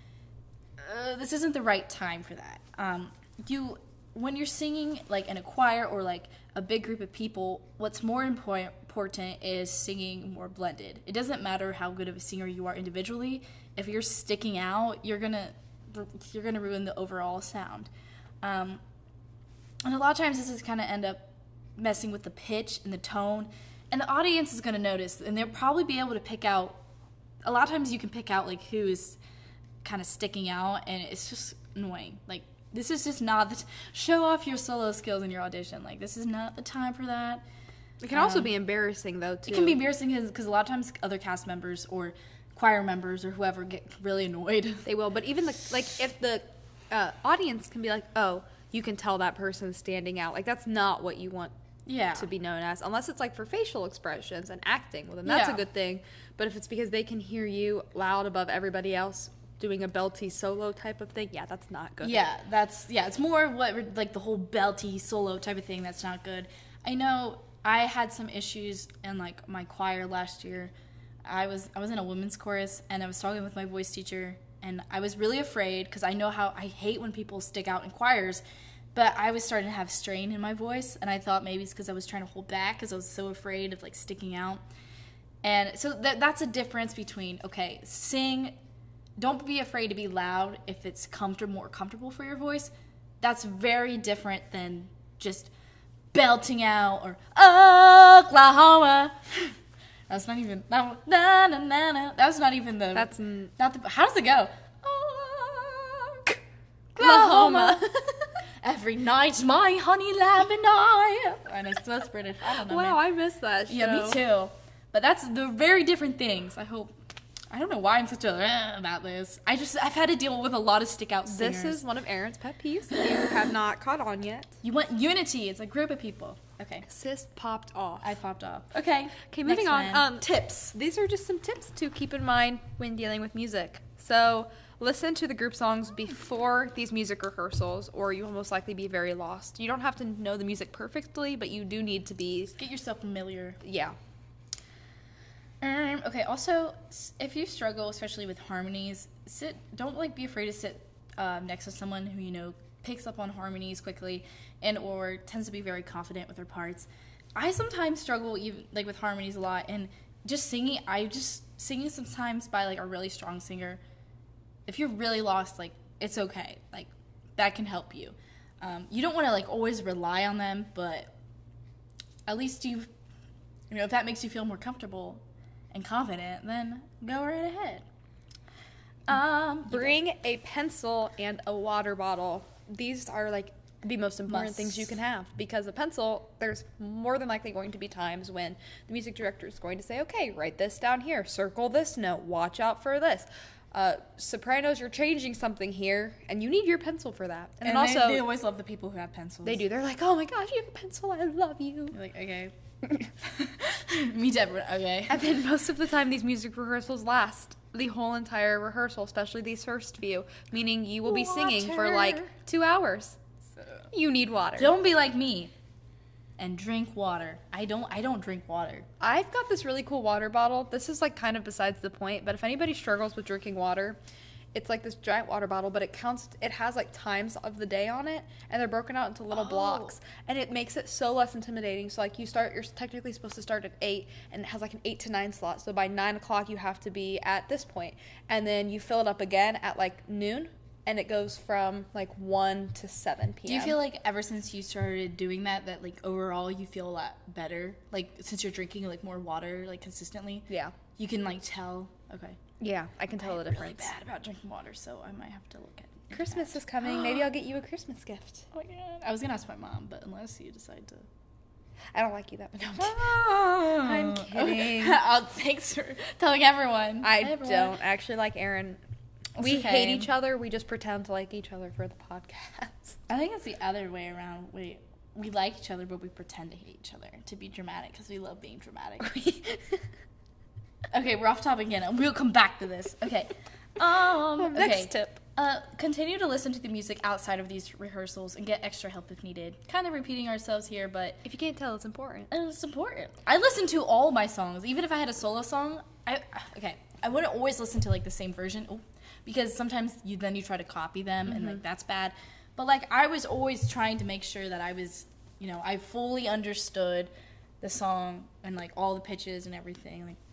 uh, this isn't the right time for that. Um, you... When you're singing, like, in a choir or, like, a big group of people, what's more impor- important is singing more blended. It doesn't matter how good of a singer you are individually. If you're sticking out, you're gonna you're gonna ruin the overall sound. Um, and a lot of times this is kind of end up messing with the pitch and the tone. And the audience is gonna notice, and they'll probably be able to pick out. A lot of times you can pick out, like, who is kind of sticking out, and it's just annoying. Like, this is just not the t- show off your solo skills in your audition. Like, this is not the time for that.
It can also
Um,
be embarrassing, though, too.
It can be embarrassing because a lot of times other cast members or choir members or whoever get really annoyed.
They will, but even the, like, if the uh, audience can be like, oh, you can tell that person's standing out. Like, that's not what you want
Yeah.
to be known as. Unless it's, like, for facial expressions and acting. Well, then that's
Yeah.
a good thing. But if it's because they can hear you loud above everybody else doing a belty solo type of thing, yeah, that's not good.
Yeah, that's yeah. It's more what like the whole belty solo type of thing that's not good. I know I had some issues in like my choir last year. I was I was in a women's chorus and I was talking with my voice teacher and I was really afraid because I know how I hate when people stick out in choirs, but I was starting to have strain in my voice and I thought maybe it's because I was trying to hold back because I was so afraid of like sticking out. And so that that's a difference between okay, sing. Don't be afraid to be loud if it's comfortable, more comfortable for your voice. That's very different than just belting out or Oklahoma. That's not even na na na na. na. That's not even the.
That's n-
not the. How does it go? Oklahoma. Every night, my honey lamb and I. I know that's British. I don't know.
Wow,
man.
I missed that show.
Yeah, me too. But that's the very different things. I hope. I don't know why I'm such a eh, about this. I just I've had to deal with a lot of stick out singers.
This is one of Aaron's pet peeves that you have not caught on yet.
You want unity. It's a group of people. Okay,
Sis popped off.
I popped off. Okay.
Okay, moving
next
on.
one.
Um, tips. These are just some tips to keep in mind when dealing with music. So listen to the group songs before these music rehearsals, or you will most likely be very lost. You don't have to know the music perfectly, but you do need to be,
Get yourself familiar.
yeah.
Um, okay. Also, s- if you struggle, especially with harmonies, sit. Don't like be afraid to sit um, next to someone who you know picks up on harmonies quickly and or tends to be very confident with their parts. I sometimes struggle even like with harmonies a lot, and just singing. I just singing sometimes by like a really strong singer. If you're really lost, like it's okay. Like that can help you. Um, you don't want to like always rely on them, but at least you, you know, if that makes you feel more comfortable and confident, then go right ahead. Um,
Bring a pencil and a water bottle. These are like the most important
Musts.
things you can have, because a pencil, there's more than likely going to be times when the music director is going to say, okay, write this down here, circle this note, watch out for this. Uh, sopranos, you're changing something here, and you need your pencil for that. And,
and
then
they,
also,
they always love the people who have pencils.
they do. They're like, oh my gosh, you have a pencil, I love you.
You're like, okay. Me too. Okay.
And then most of the time, these music rehearsals last the whole entire rehearsal, especially these first few, meaning you will be singing for like
Water.
two hours. You need water.
Don't be like me and drink water. I don't I don't drink water.
I've got this really cool water bottle. This is like kind of besides the point, but if anybody struggles with drinking water, it's like this giant water bottle, but it counts, it has like times of the day on it, and they're broken out into little
Oh.
blocks, and it makes it so less intimidating. So like you start, you're technically supposed to start at eight, and it has like an eight to nine slot. So by nine o'clock you have to be at this point, and then you fill it up again at like noon, and it goes from like one to seven p.m.
Do you feel like ever since you started doing that, that like overall you feel a lot better? Like since you're drinking like more water like consistently,
Yeah.
you can like tell. Okay.
Yeah, I can tell
I'm
the
really
difference.
bad about drinking water, so I might have to look at into
Christmas
that.
is coming. Maybe I'll get you a Christmas gift.
Oh my god. I was gonna ask my mom, but unless you decide to.
I don't like you that much.
I'm
kidding.
Oh, thanks for telling everyone.
I
Hi, everyone.
don't. I actually like Aaron.
It's
We
okay.
hate each other. We just pretend to like each other for the podcast.
I think it's the other way around. We we like each other, but we pretend to hate each other to be dramatic because we love being dramatic. Okay, we're off topic again. We'll come back to this. Okay. Um.
Next
okay.
tip.
Uh, continue to listen to the music outside of these rehearsals and get extra help if needed. Kind of repeating ourselves here, but
If you can't tell, it's important.
it's important. I listen to all my songs, even if I had a solo song. I okay. I wouldn't always listen to like the same version, oh, because sometimes you then you try to copy them and like that's bad. But like I was always trying to make sure that I was, you know, I fully understood the song and like all the pitches and everything. Like,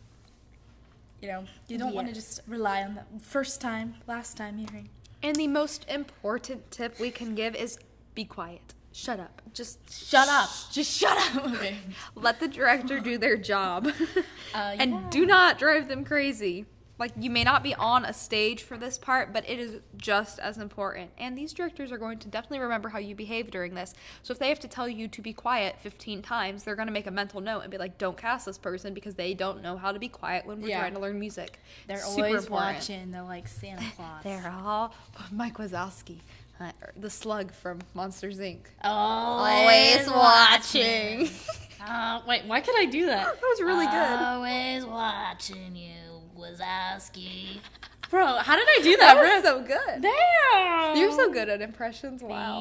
you know, you don't want to
Yes.
just rely on the first time, last time hearing.
And the most important tip we can give is be quiet. Shut up. Just
Shut up. Just shut up. Okay.
let the director do their job.
Uh,
and
yeah.
do not drive them crazy. Like, you may not be on a stage for this part, but it is just as important. And these directors are going to definitely remember how you behave during this. So if they have to tell you to be quiet fifteen times, they're going to make a mental note and be like, don't cast this person because they don't know how to be quiet when we're
Yeah.
trying to learn music.
They're
Super
always
important.
watching. They're like Santa Claus.
They're all Mike Wazowski, uh, the slug from Monsters, Incorporated.
always watching. Uh, wait, why could I do that?
That was really good.
Always watching you, Wazowski. Bro, how did I do that?
That
bro?
was so good.
Damn.
You're so good at impressions. Wow.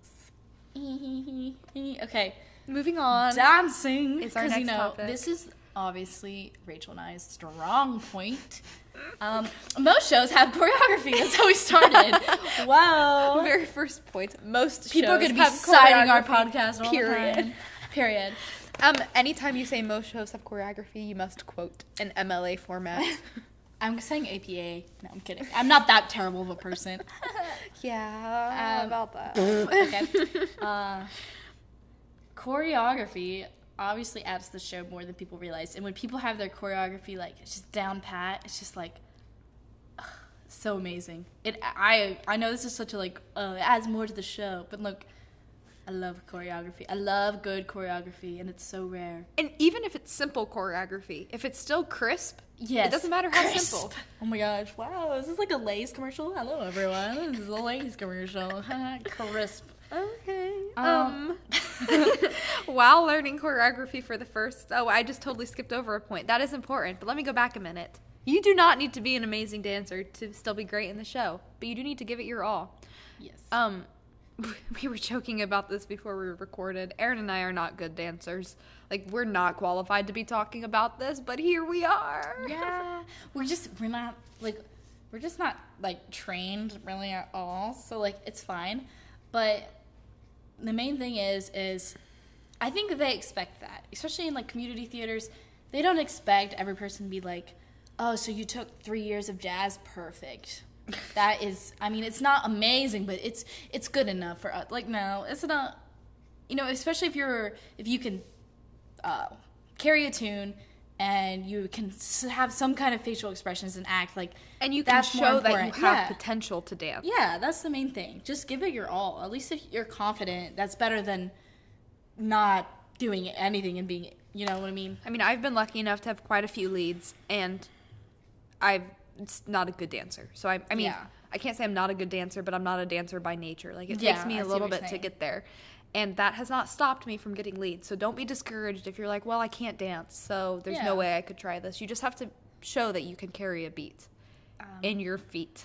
Thanks. Okay,
Moving on.
dancing.
Is our
'cause, you
next
know,
topic.
This is obviously Rachel and I's strong point. Um, most shows have choreography. That's how we started. Whoa.
Very first point. Most
People are
shows
going to be
have
citing our
choreography,
podcast all
period.
the time. Period.
Um, anytime you say most shows have choreography, you must quote an M L A format.
I'm saying A P A. No, I'm kidding. I'm not that terrible of a person.
yeah,
Um,
about that.
Okay. Uh, choreography obviously adds to the show more than people realize. And when people have their choreography, like, it's just down pat, it's just like, ugh, so amazing. It. I I know this is such a, like, uh, it adds more to the show. But, look, I love choreography. I love good choreography, and it's so rare.
And even if it's simple choreography, if it's still crisp,
Yes.
it doesn't matter how
Crisp.
simple.
Oh my gosh. Wow. Is this like a Lay's commercial? Hello, everyone. This is a Lay's commercial. Crisp.
Okay.
Um.
Um, while learning choreography for the first, oh, I just totally skipped over a point. That is important, but let me go back a minute. You do not need to be an amazing dancer to still be great in the show, but you do need to give it your all.
Yes.
Um, we were joking about this before we recorded. Aaron and I are not good dancers. Like, we're not qualified to be talking about this, but here we are.
Yeah. We're just, we're not, like, we're just not, like, trained really at all. So, like, it's fine. But the main thing is, is I think they expect that. Especially in, like, community theaters. They don't expect every person to be like, oh, so you took three years of jazz? Perfect. That is, I mean, it's not amazing, but it's it's good enough for us. Like, no, it's not, you know, especially if you're, if you can uh, carry a tune and you can s- have some kind of facial expressions and act like,
And you can
that's more
show that you
important.
have
Yeah.
potential to dance.
Yeah, that's the main thing. Just give it your all. At least if you're confident, that's better than not doing anything and being, you know what I mean?
I mean, I've been lucky enough to have quite a few leads, and I've it's not a good dancer. So I, I mean,
Yeah.
I can't say I'm not a good dancer, but I'm not a dancer by nature. Like, it
Yeah,
takes me
I
a
see
little
what you're
bit to
saying.
get there, and that has not stopped me from getting leads. So don't be discouraged if you're like, well, I can't dance, so there's
Yeah.
no way I could try this. You just have to show that you can carry a beat
Um,
in your feet.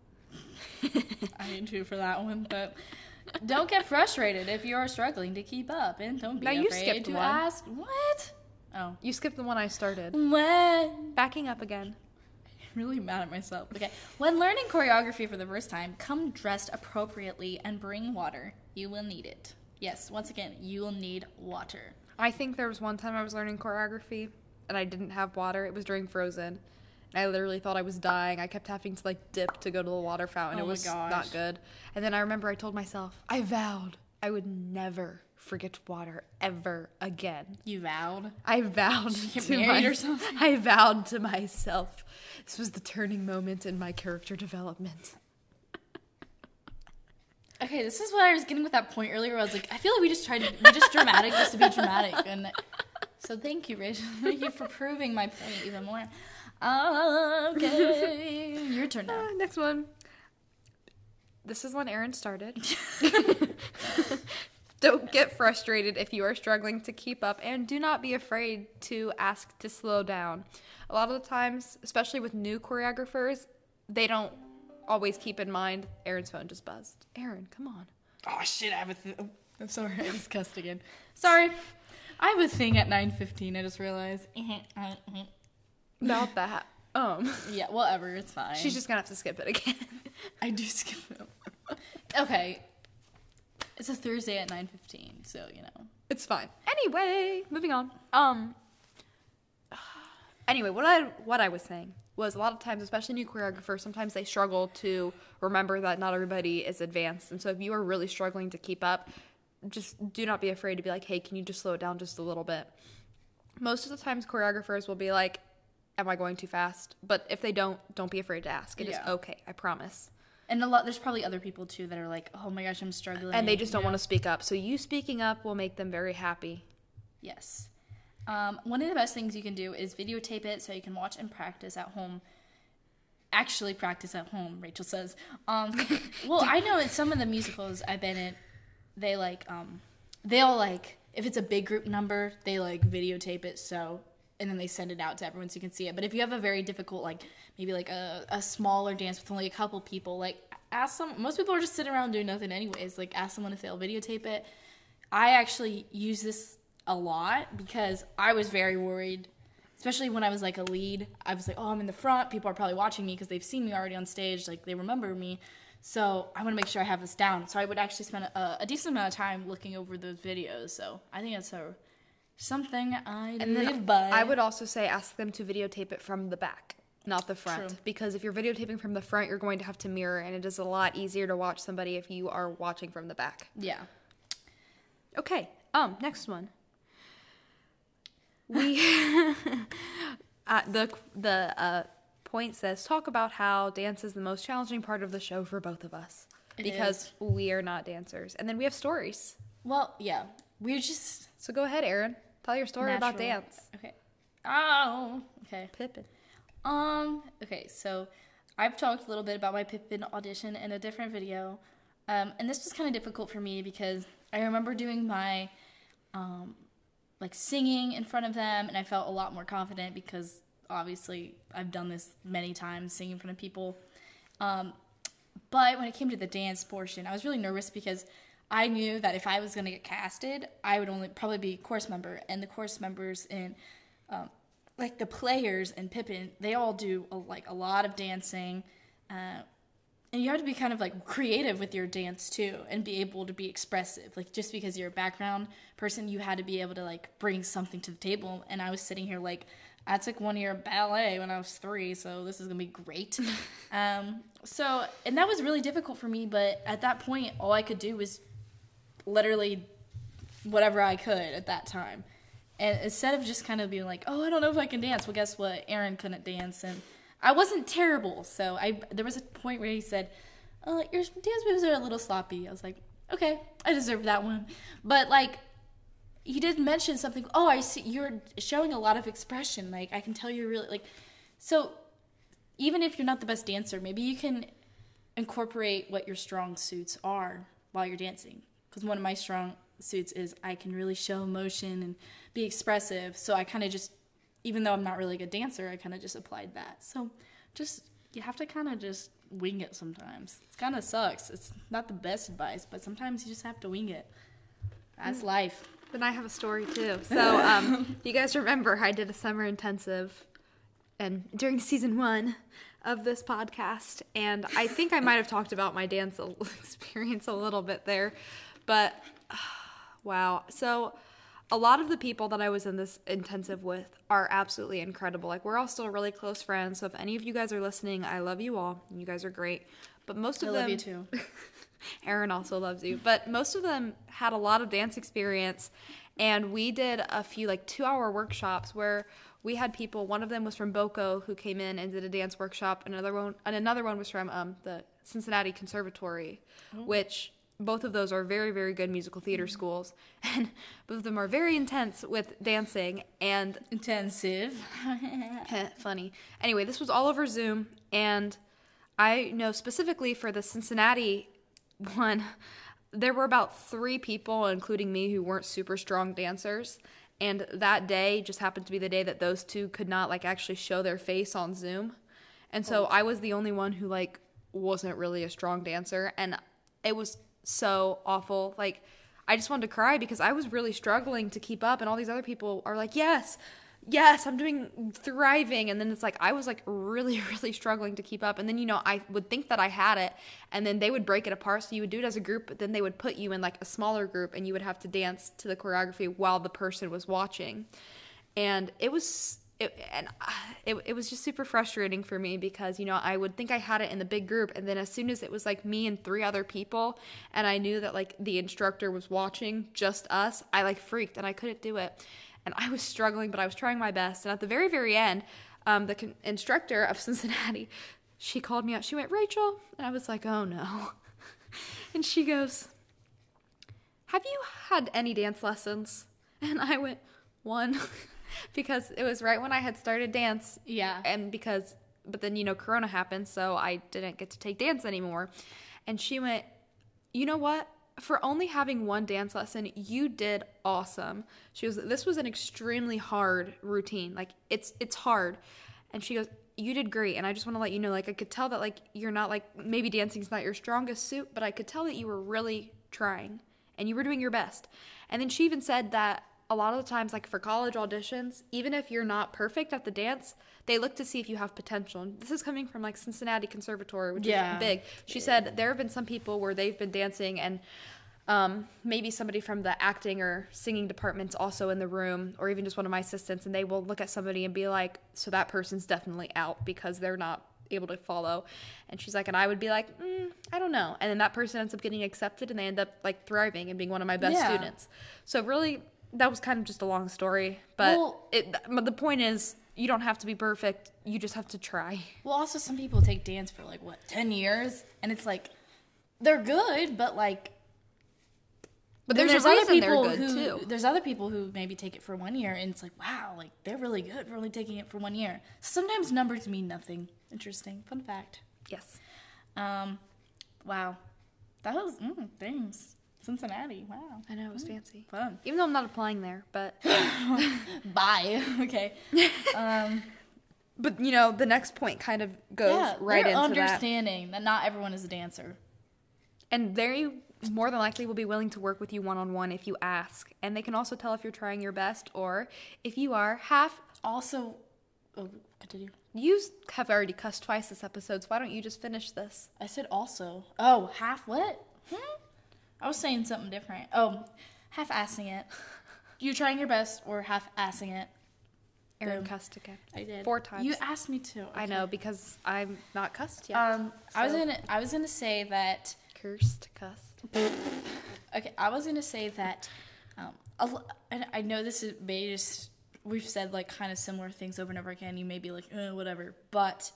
I need to for that one, but don't get frustrated if you are struggling to keep up, and don't be
Now you
afraid
skipped
to
one.
ask what. Oh,
You skipped the one I started.
when
Backing up again.
really mad at myself. Okay. When learning choreography for the first time, come dressed appropriately and bring water. You will need it. Yes, once again, you will need water.
I think there was one time I was learning choreography and I didn't have water. It was during Frozen. And I literally thought I was dying. I kept having to like dip to go to the water fountain.
Oh
it was
my gosh.
not good. And then I remember I told myself, I vowed I would never forget water ever again.
You vowed?
I vowed
Get
to
married
my,
or something?
I vowed to myself. This was the turning moment in my character development.
Okay, this is what I was getting with that point earlier. Where I was like, I feel like we just tried to, we just dramatic just to be dramatic. And so thank you, Rachel. Thank you for proving my point even more. Okay, your turn now.
Uh, next one. This is when Erin started. Don't get frustrated if you are struggling to keep up, and do not be afraid to ask to slow down. A lot of the times, especially with new choreographers, they don't always keep in mind. Erin's phone just buzzed. Erin, come on.
Oh shit! I have a. Th- oh, I'm sorry. I just cussed again. Sorry. I have a thing at nine fifteen. I just realized.
About that. Um.
Yeah. Whatever. It's fine.
She's just gonna have to skip it again.
I do skip it. Okay. It's a Thursday at nine fifteen, so you know.
It's fine. Anyway, moving on. Um. Anyway, what I what I was saying was a lot of times, especially new choreographers, sometimes they struggle to remember that not everybody is advanced, and so if you are really struggling to keep up, just do not be afraid to be like, hey, can you just slow it down just a little bit? Most of the times, choreographers will be like, am I going too fast? But if they don't, don't be afraid to ask. It
Yeah.
is okay. I promise.
And a lot, there's probably other people too that are like, oh my gosh, I'm struggling.
And they just don't
you know?
want to speak up. So you speaking up will make them very happy.
Yes. Um, one of the best things you can do is videotape it so you can watch and practice at home. Actually practice at home, Rachel says. Um, well, I know in some of the musicals I've been in, they like, um, they'll like, if it's a big group number, they like videotape it so, and then they send it out to everyone so you can see it. But if you have a very difficult, like maybe like a, a smaller dance with only a couple people, like ask them, most people are just sitting around doing nothing anyways, like ask someone if they'll videotape it. I actually use this a lot because I was very worried, especially when I was like a lead. I was like, oh, I'm in the front. People are probably watching me because they've seen me already on stage. Like they remember me. So I want to make sure I have this down. So I would actually spend a, a decent amount of time looking over those videos. So I think that's a, something I
And
live
then
by.
I would also say ask them to videotape it from the back, not the front.
True.
Because if you're videotaping from the front, you're going to have to mirror, and it is a lot easier to watch somebody if you are watching from the back.
Yeah.
Okay, um, next one. We, uh, the, the uh, point says, talk about how dance is the most challenging part of the show for both of us.
It
because
is.
we are not dancers. And then we have stories.
Well, yeah. We're just
So go ahead, Erin. Tell your story about
natural.
dance.
Okay. Oh, okay.
Pippin.
Um, okay, so I've talked a little bit about my Pippin audition in a different video. Um, and this was kind of difficult for me because I remember doing my, um, like singing in front of them, and I felt a lot more confident because obviously I've done this many times, singing in front of people. Um, but when it came to the dance portion, I was really nervous because I knew that if I was going to get casted, I would only probably be a chorus member, and the chorus members in, um, like the players in Pippin, they all do a, like a lot of dancing, uh, and you have to be kind of like creative with your dance too, and be able to be expressive. Like just because you're a background person, you had to be able to like bring something to the table. And I was sitting here like, I took one year of ballet when I was three, so this is gonna be great. um, so and that was really difficult for me. But at that point, all I could do was literally whatever I could at that time. And instead of just kind of being like, oh, I don't know if I can dance. Well, guess what? Erin couldn't dance, and I wasn't terrible. So I there was a point where he said, uh, your dance moves are a little sloppy. I was like, okay, I deserve that one. But like, he did mention something. Oh, I see you're showing a lot of expression. Like I can tell you're really like. So even if you're not the best dancer, maybe you can incorporate what your strong suits are while you're dancing. Because one of my strong suits is I can really show emotion and be expressive. So I kind of just, even though I'm not really a good dancer, I kind of just applied that. So just, you have to kind of just wing it sometimes. It kind of sucks. It's not the best advice, but sometimes you just have to wing it. That's life.
Then I have a story too. So, um, you guys remember I did a summer intensive and during season one of this podcast, and I think I might have talked about my dance experience a little bit there, but wow. So a lot of the people that I was in this intensive with are absolutely incredible. Like, we're all still really close friends, so if any of you guys are listening, I love you all. You guys are great. But most of
I
them...
love you too.
Aaron also loves you. But most of them had a lot of dance experience, and we did a few, like, two-hour workshops where we had people... One of them was from Boco, who came in and did a dance workshop. Another one, and another one was from um, the Cincinnati Conservatory, oh. which... Both of those are very, very good musical theater schools, and both of them are very intense with dancing and...
Intensive.
Funny. Anyway, this was all over Zoom, and I know specifically for the Cincinnati one, there were about three people, including me, who weren't super strong dancers, and that day just happened to be the day that those two could not, like, actually show their face on Zoom, and so oh. I was the only one who, like, wasn't really a strong dancer, and it was... so awful. Like, I just wanted to cry because I was really struggling to keep up, and all these other people are like, yes, yes, I'm doing thriving. And then it's like, I was like really, really struggling to keep up. And then, you know, I would think that I had it, and then they would break it apart. So you would do it as a group, but then they would put you in like a smaller group, and you would have to dance to the choreography while the person was watching. And it was It, and it, it was just super frustrating for me because, you know, I would think I had it in the big group, and then as soon as it was like me and three other people, and I knew that like the instructor was watching just us, I like freaked and I couldn't do it, and I was struggling, but I was trying my best. And at the very, very end, um, the con- instructor of Cincinnati, she called me out. She went, "Rachel," and I was like, "Oh no," and she goes, "Have you had any dance lessons?" And I went, "One." Because it was right when I had started dance.
Yeah.
And because, but then, you know, Corona happened, so I didn't get to take dance anymore. And she went, "You know what? For only having one dance lesson, you did awesome." She goes, "This was an extremely hard routine. Like, it's it's hard." And she goes, "You did great. And I just want to let you know, like, I could tell that, like, you're not, like, maybe dancing's not your strongest suit, but I could tell that you were really trying and you were doing your best." And then she even said that a lot of the times, like for college auditions, even if you're not perfect at the dance, they look to see if you have potential. And this is coming from like Cincinnati Conservatory, which yeah. is big. She said there have been some people where they've been dancing, and um, maybe somebody from the acting or singing department's also in the room, or even just one of my assistants, and they will look at somebody and be like, "So that person's definitely out because they're not able to follow." And she's like, and I would be like, mm, I don't know. And then that person ends up getting accepted, and they end up like thriving and being one of my best yeah. students. So really, that was kind of just a long story, but well, it, but the point is, you don't have to be perfect. You just have to try.
Well, also some people take dance for like what ten years, and it's like they're good, but like, but there's, there's other people they're good who too. There's other people who maybe take it for one year, and it's like, wow, like they're really good for only taking it for one year. Sometimes numbers mean nothing. Interesting fun fact.
Yes.
Um. Wow. That was mm, thanks. Cincinnati. Wow.
I know, it was mm, fancy.
Fun.
Even though I'm not applying there, but...
Bye. Okay. Um,
but, you know, the next point kind of goes yeah, right into
understanding that. that not everyone is a dancer.
And they more than likely will be willing to work with you one-on-one if you ask. And they can also tell if you're trying your best or if you are half...
Also... Oh, continue.
You have already cussed twice this episode, so why don't you just finish this?
I said also. Oh, half what? Hmm? I was saying something different. Oh, half-assing it. You trying your best or half-assing it.
Aaron Boom. Cussed again.
I did.
Four times.
You asked me to. Okay.
I know, because I'm not cussed yet.
Um, so. I was gonna. I was gonna say that.
Cursed, cussed.
Okay, I was gonna say that. Um, and I know this is may just we've said like kind of similar things over and over again. You may be like, eh, whatever, but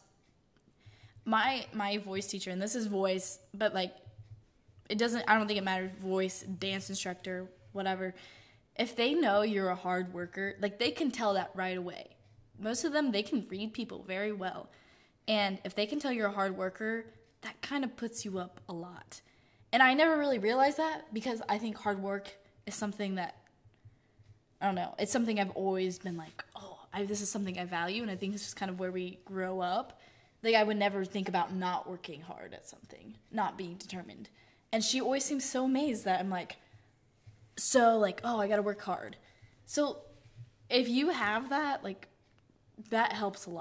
my my voice teacher, and this is voice, but like. It doesn't, I don't think it matters, voice, dance instructor, whatever. If they know you're a hard worker, like they can tell that right away. Most of them, they can read people very well. And if they can tell you're a hard worker, that kind of puts you up a lot. And I never really realized that because I think hard work is something that, I don't know, it's something I've always been like, oh, I, this is something I value. And I think this is kind of where we grow up. Like I would never think about not working hard at something, not being determined. And she always seems so amazed that I'm like, so like, oh, I gotta work hard. So if you have that, like, that helps a lot.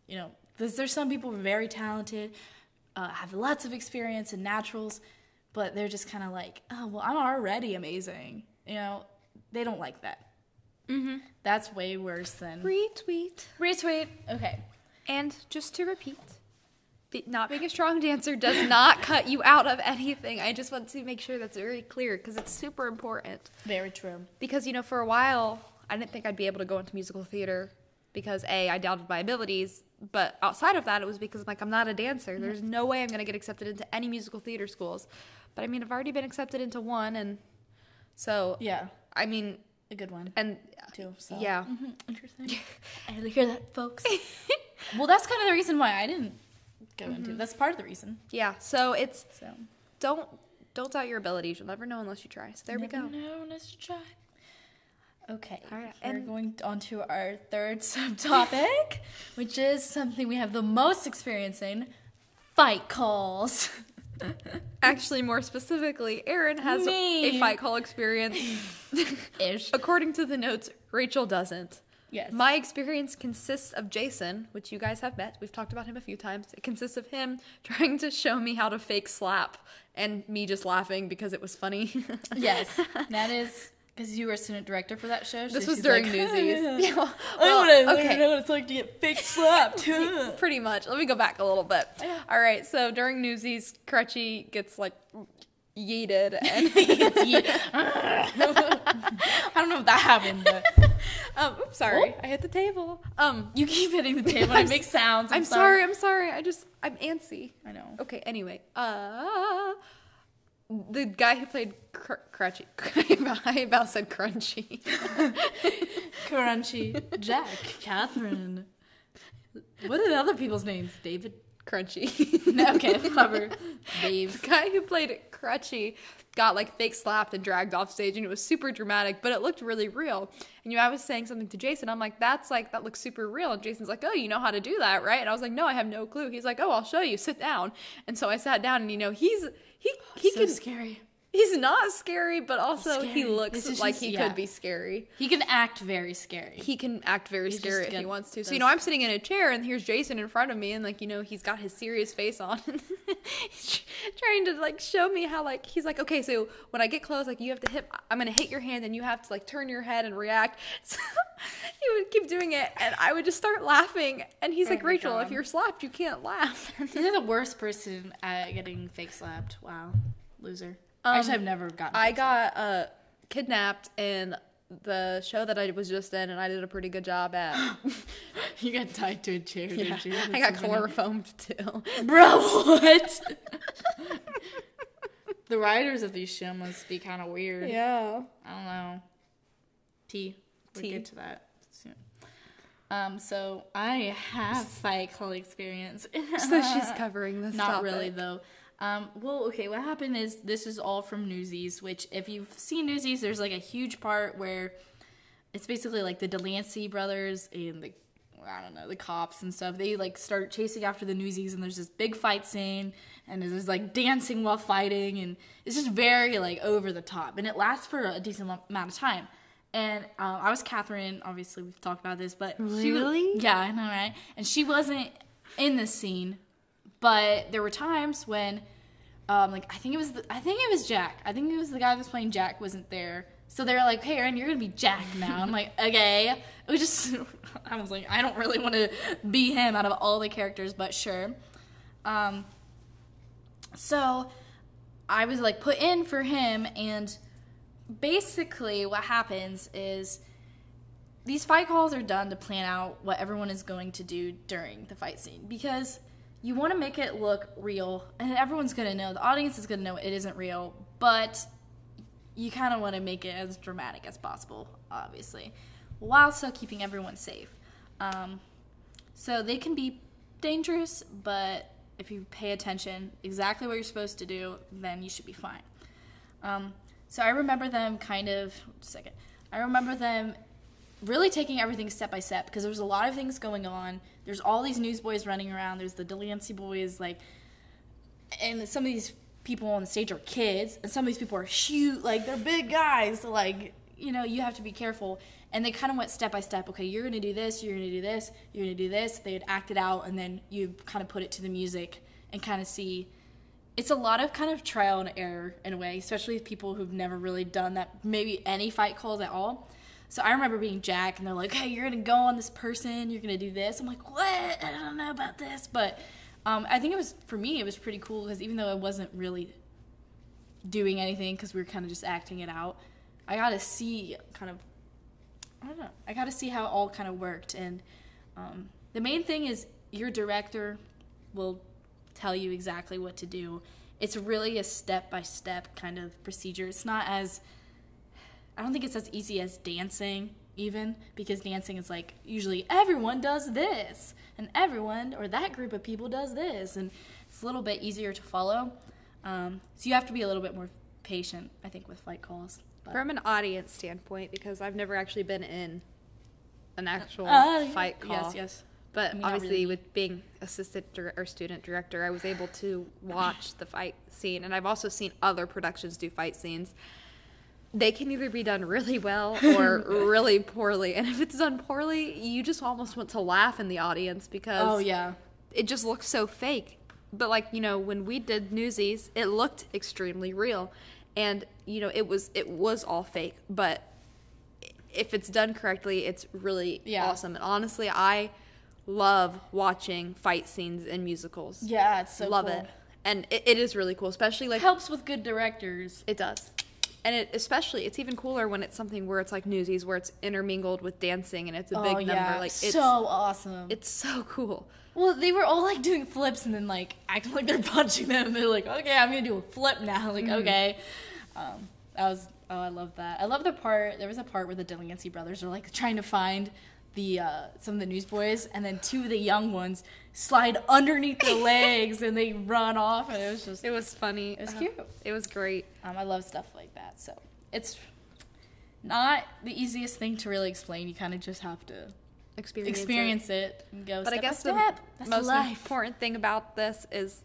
you know, because there's some people who are very talented, uh, have lots of experience in naturals, but they're just kind of like, oh, well, I'm already amazing. You know, they don't like that.
Mm-hmm.
That's way worse than...
Retweet.
Retweet. Okay.
And just to repeat, be, not being a strong dancer does not cut you out of anything. I just want to make sure that's very clear because it's super important.
Very true.
Because, you know, for a while, I didn't think I'd be able to go into musical theater because, A, I doubted my abilities. But outside of that, it was because, like, I'm not a dancer. There's no way I'm going to get accepted into any musical theater schools. But, I mean, I've already been accepted into one. And so,
Yeah.
I mean...
A good one.
And,
too. So.
yeah.
Mm-hmm. Interesting. I had to hear that, folks. Well, that's kind of the reason why I didn't go mm-hmm. into it. That's part of the reason.
Yeah. So it's
so
don't don't doubt your abilities. You'll never know unless you try. So there
never
we go.
Know unless you try. Okay.
All right.
We're
And
going on to our third subtopic, which is something we have the most experience in: fight calls.
Actually, more specifically, Erin has
Me.
a fight call experience.
Ish.
According to the notes, Rachel doesn't.
Yes.
My experience consists of Jason, which you guys have met. We've talked about him a few times. It consists of him trying to show me how to fake slap and me just laughing because it was funny.
Yes. That is because you were student director for that show. So
This was
she's
during
like,
Newsies. Yeah, well,
I want to
okay.
know what it's like to get fake slapped.
Pretty much. Let me go back a little bit. All right, so during Newsies, Crutchy gets like yeeted, and
I don't know if that happened, but
um, oops, sorry,
Oh.
I hit the table. Um,
you keep hitting the table and it makes sounds.
I'm sorry, I'm sorry. I just I'm antsy.
I know.
Okay, anyway, uh, the guy who played cr- Crutchy, I about said Crunchy.
Crunchy, Jack, Catherine. What are the other people's names? David.
Crunchy.
No, okay, whatever. Dave.
The guy who played Crutchy got like fake slapped and dragged off stage, and it was super dramatic, but it looked really real. And you know, I was saying something to Jason. I'm like, that's like, that looks super real. And Jason's like, oh, you know how to do that, right? And I was like, no, I have no clue. He's like, oh, I'll show you. Sit down. And so I sat down, and you know, he's he he
So
can
scary.
He's not scary, but also
Scary.
he looks
This is
like
just-
he
yeah.
could be scary.
He can act very scary.
He can act very
He's
scary
just
if he
good.
wants to. So,
Does-
you know, I'm sitting in a chair and here's Jason in front of me and, like, you know, he's got his serious face on. He's trying to, like, show me how, like, he's like, okay, so when I get close, like, you have to hit, I'm going to hit your hand and you have to, like, turn your head and react. So he would keep doing it and I would just start laughing. And he's
Oh
like,
my
Rachel,
God.
if you're slapped, you can't laugh.
You're the worst person at getting fake slapped. Wow. Loser.
Um,
Actually, I've never gotten
I
fake
got uh, kidnapped in the show that I was just in, and I did a pretty good job at.
slapped. You got tied to a chair,
Yeah,
didn't you?
I got
That's so funny.
chloroformed too.
Bro, what? The writers of these shows must be kind of weird.
Yeah.
I don't know. T. We'll
T.
get to that soon. Um, so I have fight club experience.
So she's covering this.
Not
topic.
really though. Um, well, okay, what happened is this is all from Newsies, which if you've seen Newsies, there's like a huge part where it's basically like the Delancey brothers and the, I don't know, the cops and stuff. They like start chasing after the Newsies and there's this big fight scene and there's like dancing while fighting and it's just very like over the top and it lasts for a decent amount of time. And uh, I was Catherine, obviously we've talked about this, but she was,
Really?
yeah, I know, right? And she wasn't in this scene. But there were times when, um, like I think it was, the, I think it was Jack. I think it was the guy that was playing Jack wasn't there. So they were like, "Hey, Erin, you're gonna be Jack now." I'm like, "Okay." It was just, I was like, I don't really want to be him out of all the characters, but sure. Um, so I was like put in for him, and basically what happens is these fight calls are done to plan out what everyone is going to do during the fight scene because you want to make it look real, and everyone's going to know, the audience is going to know it isn't real, but you kind of want to make it as dramatic as possible, obviously, while still keeping everyone safe. Um, so they can be dangerous, but if you pay attention exactly what you're supposed to do, then you should be fine. Um, so I remember them kind of, just a second, I remember them really taking everything step by step because there was a lot of things going on. There's all these newsboys running around. There's the Delancey boys, like, and some of these people on the stage are kids, and some of these people are huge, like they're big guys. So like, you know, you have to be careful. And they kind of went step by step. Okay, you're going to do this, you're going to do this, you're going to do this. They would act it out, and then you kind of put it to the music and kind of see. It's a lot of kind of trial and error in a way, especially with people who've never really done that, maybe any fight calls at all. So I remember being Jack, and they're like, hey, you're going to go on this person, you're going to do this. I'm like, what? I don't know about this. But um, I think it was, for me, it was pretty cool, because even though I wasn't really doing anything, because we were kind of just acting it out, I got to see kind of, I don't know, I got to see how it all kind of worked. And um, the main thing is your director will tell you exactly what to do. It's really a step-by-step kind of procedure. It's not as, I don't think it's as easy as dancing even, because dancing is like, usually everyone does this, and everyone, or that group of people does this, and it's a little bit easier to follow. Um, so you have to be a little bit more patient, I think, with fight calls. But.
From an audience standpoint, because I've never actually been in an actual
uh,
fight call.
Yes, yes.
But
I mean,
obviously,
really.
with being assistant dir- or student director, I was able to watch the fight scene. And I've also seen other productions do fight scenes. They can either be done really well or really poorly. And if it's done poorly, you just almost want to laugh in the audience, because
Oh, yeah.
it just looks so fake. But, like, you know, when we did Newsies, it looked extremely real. And, you know, it was it was all fake. But if it's done correctly, it's really
Yeah.
awesome. And honestly, I love watching fight scenes in musicals.
Yeah, it's so
love
cool.
it. And it, it is really cool, especially, like,
Helps with good directors.
it does. And it especially, it's even cooler when it's something where it's like Newsies, where it's intermingled with dancing and it's a
Oh,
big
yeah.
number. Like, it's
so awesome.
it's so cool.
Well, they were all like doing flips and then like acting like they're punching them. And they're like, okay, I'm gonna do a flip now. Like,
Mm-hmm.
okay. Um, that was oh, I love that. I love the part. There was a part where the Delancey brothers are like trying to find the uh, some of the newsboys, and then two of the young ones slide underneath their legs and they run off, and it was just
It was funny.
It was
Uh,
cute.
It was great.
Um, I love stuff like that. So it's not the easiest thing to really explain. You kind of just have to
Experience,
experience it and go
But
step
I guess
by
the
step. That's
most
life.
important thing about this is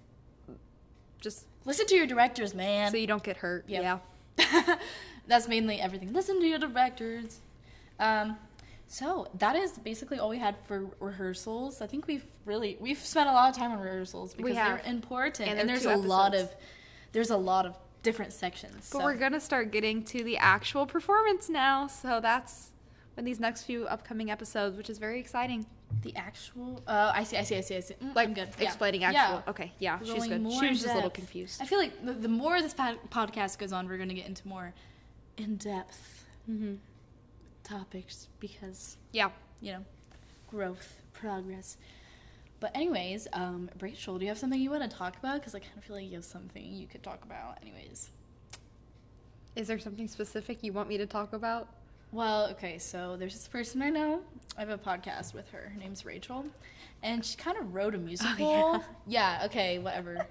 just
Listen to your directors, man.
so you don't get hurt.
Yep.
Yeah.
That's mainly everything. Listen to your directors. Um, so that is basically all we had for rehearsals. I think we've really we've spent a lot of time on rehearsals because
We have.
they're important,
And
and,
they're
there's
two
a lot of
episodes.
there's a lot of different sections.
But
so.
we're going to start getting to the actual performance now. So that's in these next few upcoming episodes, which is very exciting.
The actual, uh, I see, I see, I see, I see. Mm,
Like
I'm good. Yeah.
explaining
Yeah.
actual. Okay, yeah, she's
Going
good.
more
She was
in
just a little
depth.
confused.
I feel like the, the more this pod- podcast goes on, we're going to get into more in-depth
Mm-hmm.
topics because,
Yeah.
you know, growth, progress. But anyways, um, Rachel, do you have something you want to talk about? Because I kind of feel like you have something you could talk about. Anyways.
Is there something specific you want me to talk about?
Well, okay, so there's this person I know. I have a podcast with her. Her name's Rachel. And she kind of wrote a musical.
Oh,
yeah. okay, whatever.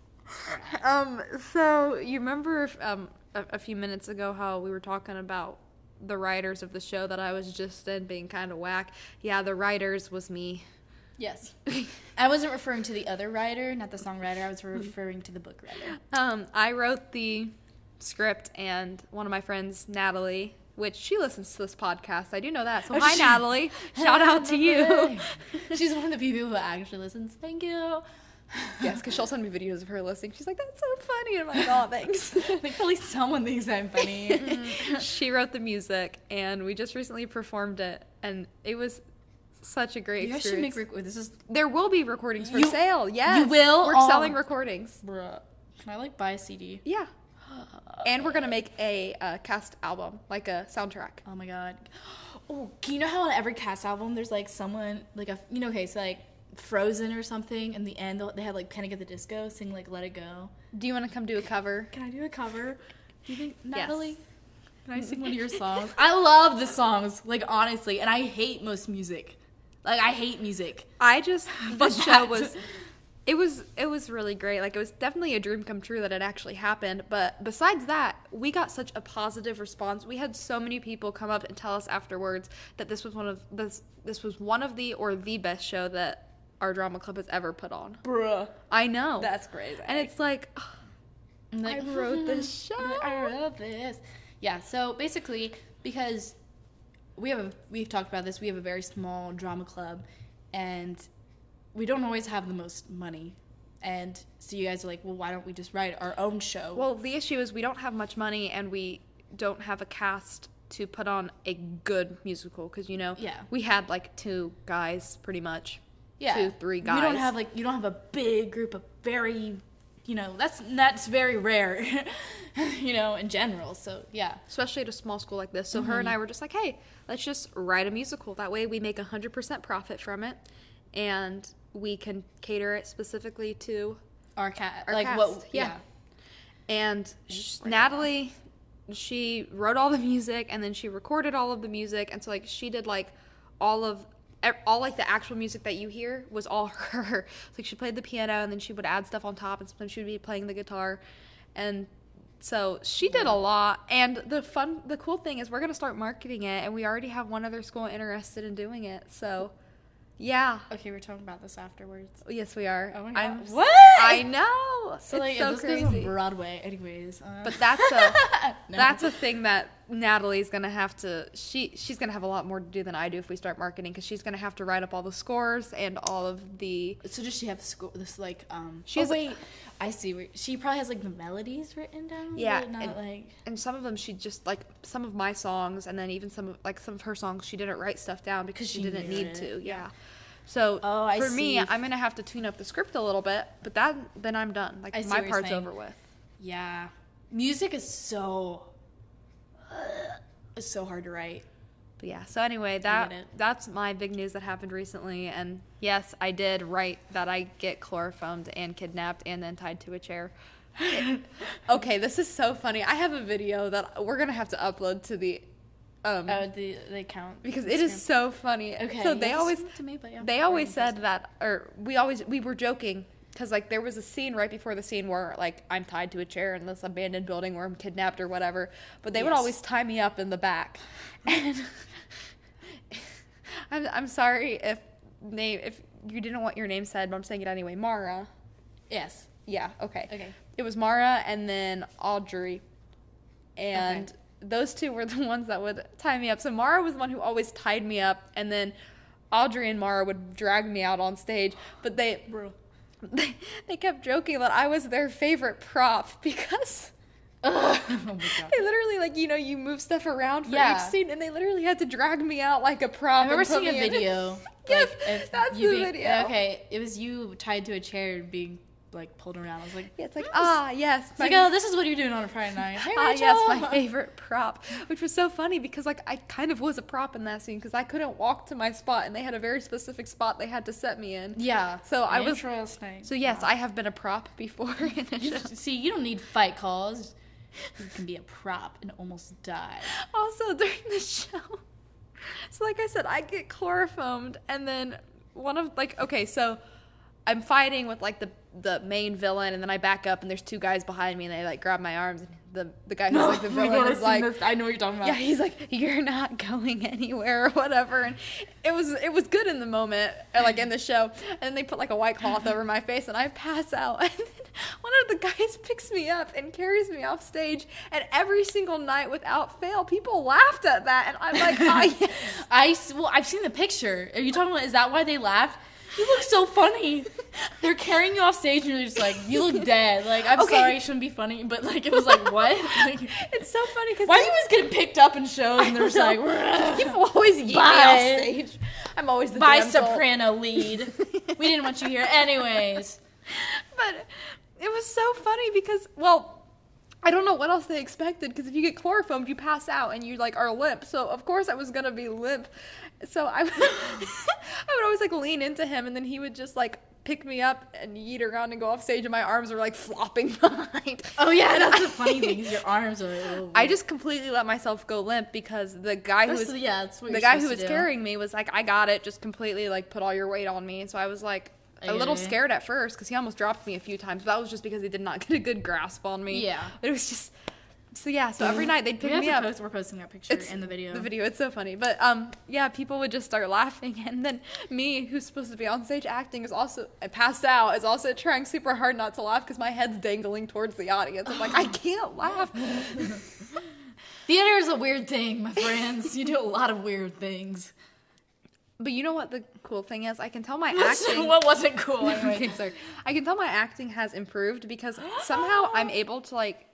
Um, so you remember um a, a few minutes ago how we were talking about the writers of the show that I was just in being kind of whack? Yeah, the writers was me.
Yes. I wasn't referring to the other writer, not the songwriter. I was referring to the book writer.
Um, I wrote the script, and one of my friends, Natalie, which she listens to this podcast. I do know that. So
Oh,
hi,
she-
Natalie. Shout out to you.
She's one of the people who actually listens. Thank you.
Yes, because she'll send me videos of her listening. She's like, that's so funny. And I'm like, oh, thanks.
Like, at least someone thinks I'm funny.
She wrote the music, and we just recently performed it, and it was such a great
You guys should
experience.
make rec- this is
There will be recordings for
You-
sale. Yes.
you will?
We're
Oh.
selling recordings.
bruh. Can I like buy a C D?
Yeah. And we're going to make a uh, cast album, like a soundtrack.
Oh my god. Oh, you know how on every cast album there's like someone like a you know okay so like Frozen or something in the end they'll- they have like Panic at the Disco sing like Let It Go.
Do you want to come do a cover?
Can I do a cover? Do you think
Yes.
Natalie? Can I sing one of your songs? I love the songs like honestly, and I hate most music. Like I hate music.
I just
But
this show
that-
was it was it was really great. Like it was definitely a dream come true that it actually happened. But besides that, we got such a positive response. We had so many people come up and tell us afterwards that this was one of this this was one of the or the best show that our drama club has ever put on.
Bruh.
I know.
That's crazy.
and it's like
I'm like,
I wrote this show.
I wrote this. Yeah, so basically, because we have a, we've talked about this. We have a very small drama club, and we don't always have the most money. And so you guys are like, well, why don't we just write our own show?
Well, the issue is we don't have much money, and we don't have a cast to put on a good musical because, you know,
Yeah.
we had like two guys pretty much.
yeah,
Two, three guys.
You don't have like you don't have a big group of very, you know, that's that's very rare, you know, in general. So yeah,
Especially at a small school like this. So her
Mm-hmm.
and I were just like, hey, let's just write a musical. That way we make one hundred percent profit from it, and we can cater it specifically to
our cat,
our
like
cast.
what?
Yeah.
Yeah,
And sh- Natalie, she wrote all the music, and then she recorded all of the music, and so like she did like all of ev- all like the actual music that you hear was all her. Like she played the piano, and then she would add stuff on top, and sometimes she would be playing the guitar, and so she did a lot. And the fun, the cool thing is we're gonna start marketing it, and we already have one other school interested in doing it. So yeah,
Okay, we're talking about this afterwards.
yes we are.
Oh my
I'm
God.
s-
What?
I know.
So
It's
like,
so
if this
crazy.
goes on Broadway, anyways. Uh,
But that's a
no.
that's a thing that Natalie's gonna have to. She she's gonna have a lot more to do than I do if we start marketing, because she's gonna have to write up all the scores and all of the.
So does she have the score? This like um.
She
oh
has-
wait, I see. where- She probably has like the melodies written down.
Yeah,
but not
and-
like.
And some of them she just like some of my songs, and then even some of like some of her songs she didn't write stuff down because she,
She
didn't
knew
need
it.
to. Yeah. So
Oh, I
for me,
see.
I'm gonna have to tune up the script a little bit, but that then I'm done. Like
I see
my
what you're
part's
saying.
over with.
Yeah, music is so. It's so hard to write.
But yeah, so anyway,
get
that
it.
that's my big news that happened recently. And yes, I did write that I get chloroformed and kidnapped and then tied to a chair. It- okay, this is so funny. I have a video that we're gonna have to upload to the um
Oh, the the account
because it is so funny.
Okay.
So
you
they
have to
always
send it to me, but yeah.
they
Or
always
in
said
person.
that, or we always we were joking because like there was a scene right before the scene where like I'm tied to a chair in this abandoned building where I'm kidnapped or whatever, but they would
Yes.
always tie me up in the back. And I'm I'm sorry if name if you didn't want your name said, but I'm saying it anyway. Mara.
Yes.
Yeah. Okay.
Okay.
It was Mara and then Audrey, and
Okay.
those two were the ones that would tie me up. So Mara was the one who always tied me up, and then Audrey and Mara would drag me out on stage. But they
Bro.
they, they kept joking that I was their favorite prop because
oh my god.
they literally like you know you move stuff around for
Yeah.
each scene, and they literally had to drag me out like a prop.
I remember
and put
seeing a
me in-
video.
Yes,
if
that's
you
the
being-
video.
Okay, it was you tied to a chair and being like pulled around. I was like,
Yeah, it's like
"Yes."
ah yes,
It's like, oh, this is what you're doing on a Friday night. Hey,
Ah,
Rachel.
yes, my favorite prop, which was so funny because like I kind of was a prop in that scene because I couldn't walk to my spot and they had a very specific spot they had to set me in.
Yeah.
So I was-
Interesting.
So yes,
Wow.
I have been a prop before in a
You
show.
just- see, you don't need fight calls. You can be a prop and almost die.
Also during the show. So like I said, I get chloroformed and then one of like okay, so I'm fighting with like the the main villain and then I back up and there's two guys behind me and they like grab my arms and the the guy who's like the villain is like
I know what you're talking about.
yeah, he's like, you're not going anywhere or whatever. And it was it was good in the moment, or like in the show. And then they put like a white cloth over my face and I pass out. And then one of the guys picks me up and carries me off stage. And every single night without fail, people laughed at that. And I'm like, ah, yes.
I s- well, I've seen the picture. Are you talking about? Is that why they laughed? You look so funny. They're carrying you off stage and you're just like, you look dead. Like, I'm
Okay.
sorry, it shouldn't be funny, but like, it was like, what? Like,
It's so funny because
why are you always getting picked up in shows and they're just like,
people always yeet me
Bye.
off stage. I'm always the
bye,
damsel.
soprano lead. We didn't want you here anyways.
But it was so funny because, well, I don't know what else they expected because if you get chloroformed, you pass out and you like are limp. So of course I was gonna be limp. So I would, I would always like lean into him and then he would just like pick me up and yeet around and go off stage and my arms were like flopping behind.
Oh yeah, that's the funny thing. Is your arms are. A little
I just completely let myself go limp because the guy who
That's-
was
yeah, that's what
the
you're
guy who
supposed
was
to do.
carrying me was like, I got it, just completely like put all your weight on me. And so I was like a little
Okay.
scared at first because he almost dropped me a few times, but that was just because he did not get a good grasp on me.
Yeah.
But it was just, so yeah, so every night they'd
We
pick
have
me
to
up.
post. We're posting that picture in the video.
The video, it's so funny. But um, yeah, people would just start laughing, and then me, who's supposed to be on stage acting, is also I passed out. Is also trying super hard not to laugh because my head's dangling towards the audience. I'm like, I can't laugh.
Theater is a weird thing, my friends. You do a lot of weird things.
But you know what the cool thing is? I can tell my
Listen,
acting.
what wasn't cool anyway?
Okay, sorry. I can tell my acting has improved because somehow I'm able to like.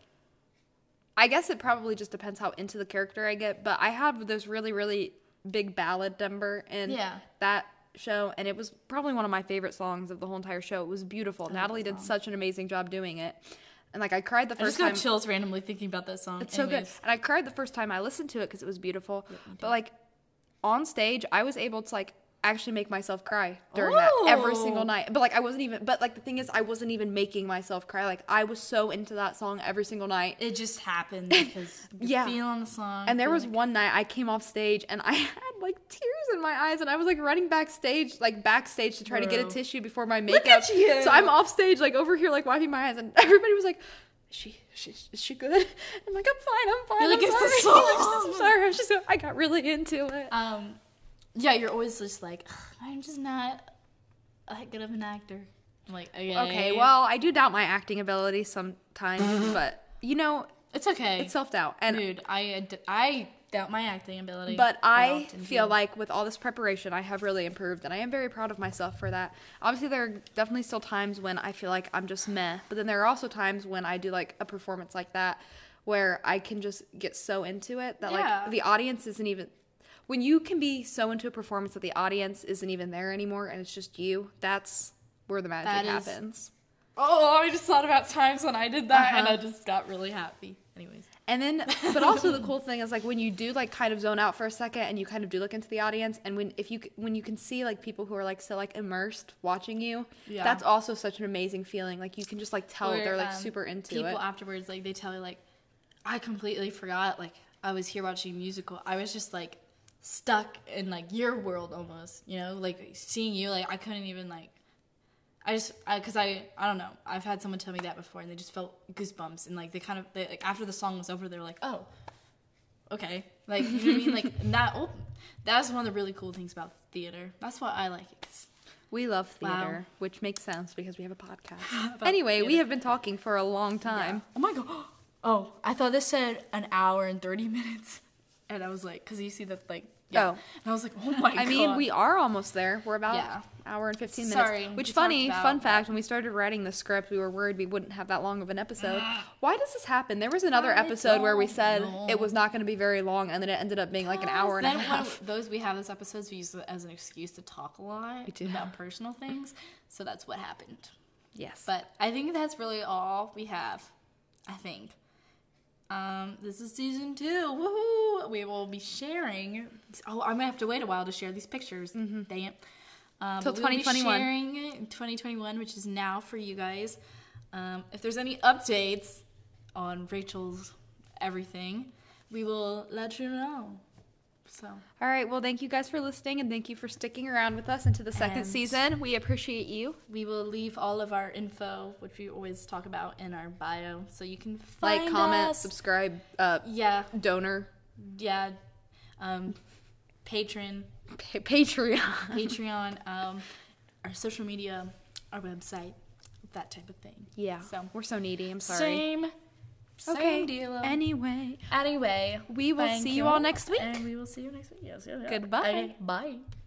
I guess it probably just depends how into the character I get, but I have this really, really big ballad number in
Yeah.
that show, and it was probably one of my favorite songs of the whole entire show. It was beautiful.
I love
Natalie
that
did
song.
such an amazing job doing it. And like I cried the
I
first
just got
time.
chills randomly thinking about that song.
It's so good.
Anyways.
And I cried the first time I listened to it because it was beautiful.
Yeah, me too.
But like on stage, I was able to like actually make myself cry during that every
Oh.
single night. But like I wasn't even. But like the thing is, I wasn't even making myself cry. Like I was so into that song every single night.
It just happened because you're
Yeah.
feeling the song.
And there was
feeling-
one night I came off stage and I had like tears in my eyes and I was like running backstage, like backstage to try to get a
Bro.
tissue before my
Look
makeup.
at you.
So I'm off stage, like over here, like wiping my eyes, and everybody was like, "Is she, is she, is she good?" I'm like, "I'm fine, I'm fine."
You're like,
I'm
"It's the
sorry." I'm
song.
just- I'm sorry. I'm just, I got really into it.
Um, yeah, you're always just like, "Ugh, I'm just not that good of an actor. I'm like, okay.
Okay, well, I do doubt my acting ability sometimes, but you know,
it's okay.
it's self doubt. And
Dude, I, I doubt my acting ability.
But
quite
I
often,
feel
too.
like with all this preparation, I have really improved, and I am very proud of myself for that. Obviously, there are definitely still times when I feel like I'm just meh, but then there are also times when I do like a performance like that where I can just get so into it that
Yeah.
like the audience isn't even. When you can be so into a performance that the audience isn't even there anymore and it's just you, that's where the magic
That is-
happens.
Oh, I just thought about times when I did that, and
Uh-huh.
I just got really happy. Anyways.
And then, but also the cool thing is like when you do like kind of zone out for a second and you kind of do look into the audience, and when if you c- when you can see like people who are like so like immersed watching you,
Yeah.
that's also such an amazing feeling. Like you can just like tell
Where,
they're like
um,
super into
people
it.
afterwards, like they tell you, like, I completely forgot, like I was here watching a musical. I was just like stuck in like your world almost, you know, like seeing you, like I couldn't even like. I just, I, cause I, I don't know. I've had someone tell me that before, and they just felt goosebumps, and like they kind of, they, like after the song was over, they were like, oh, okay, like you know what I mean, like and that. Oh, that's one of the really cool things about theater. That's why I like it. 'Cause
We love theater,
Wow.
which makes sense because we have a podcast.
About
Anyway, we
theater.
have been talking for a long time.
Oh my god. Oh, I thought this said an hour and thirty minutes. And I was like, because you see that, like, yeah.
Oh.
And I was like, oh my god.
I mean, we are almost there. We're about
Yeah.
an hour and fifteen
Sorry,
minutes. Which
we
funny,
talked
fun
about-
fact, when we started writing the script, we were worried we wouldn't have that long of an episode. Why does this happen? There was another
I
episode where we
don't
said
know.
it was not going to be very long, and then it ended up being like an hour and a
Then when
half.
those we have those episodes, we use it as an excuse to talk a lot
We do.
about personal things. So that's what happened.
Yes.
But I think that's really all we have. I think. Um, this is season two. Woohoo! We will be sharing. Oh, I'm gonna have to wait a while to share these pictures. Dang it. Um,
Till
but we will be
twenty twenty-one.
Sharing it in twenty twenty-one, which is now for you guys. Um, if there's any updates on Rachel's everything, we will let you know. So.
All right. Well, thank you guys for listening, and thank you for sticking around with us into the second
And-
season. We appreciate you.
We will leave all of our info, which we always talk about, in our bio, so you can find
Like, comment,
us.
subscribe, uh,
Yeah,
donor,
yeah. Um, Patreon,
pa- Patreon.
Patreon, um, our social media, our website, that type of thing.
Yeah.
So
We're so needy. I'm sorry.
same, same
Okay.
deal.
Anyway,
Anyway,
we will
thank
see you all next week.
and we will see you next week. Yes, yes, yes.
Goodbye.
Okay, bye.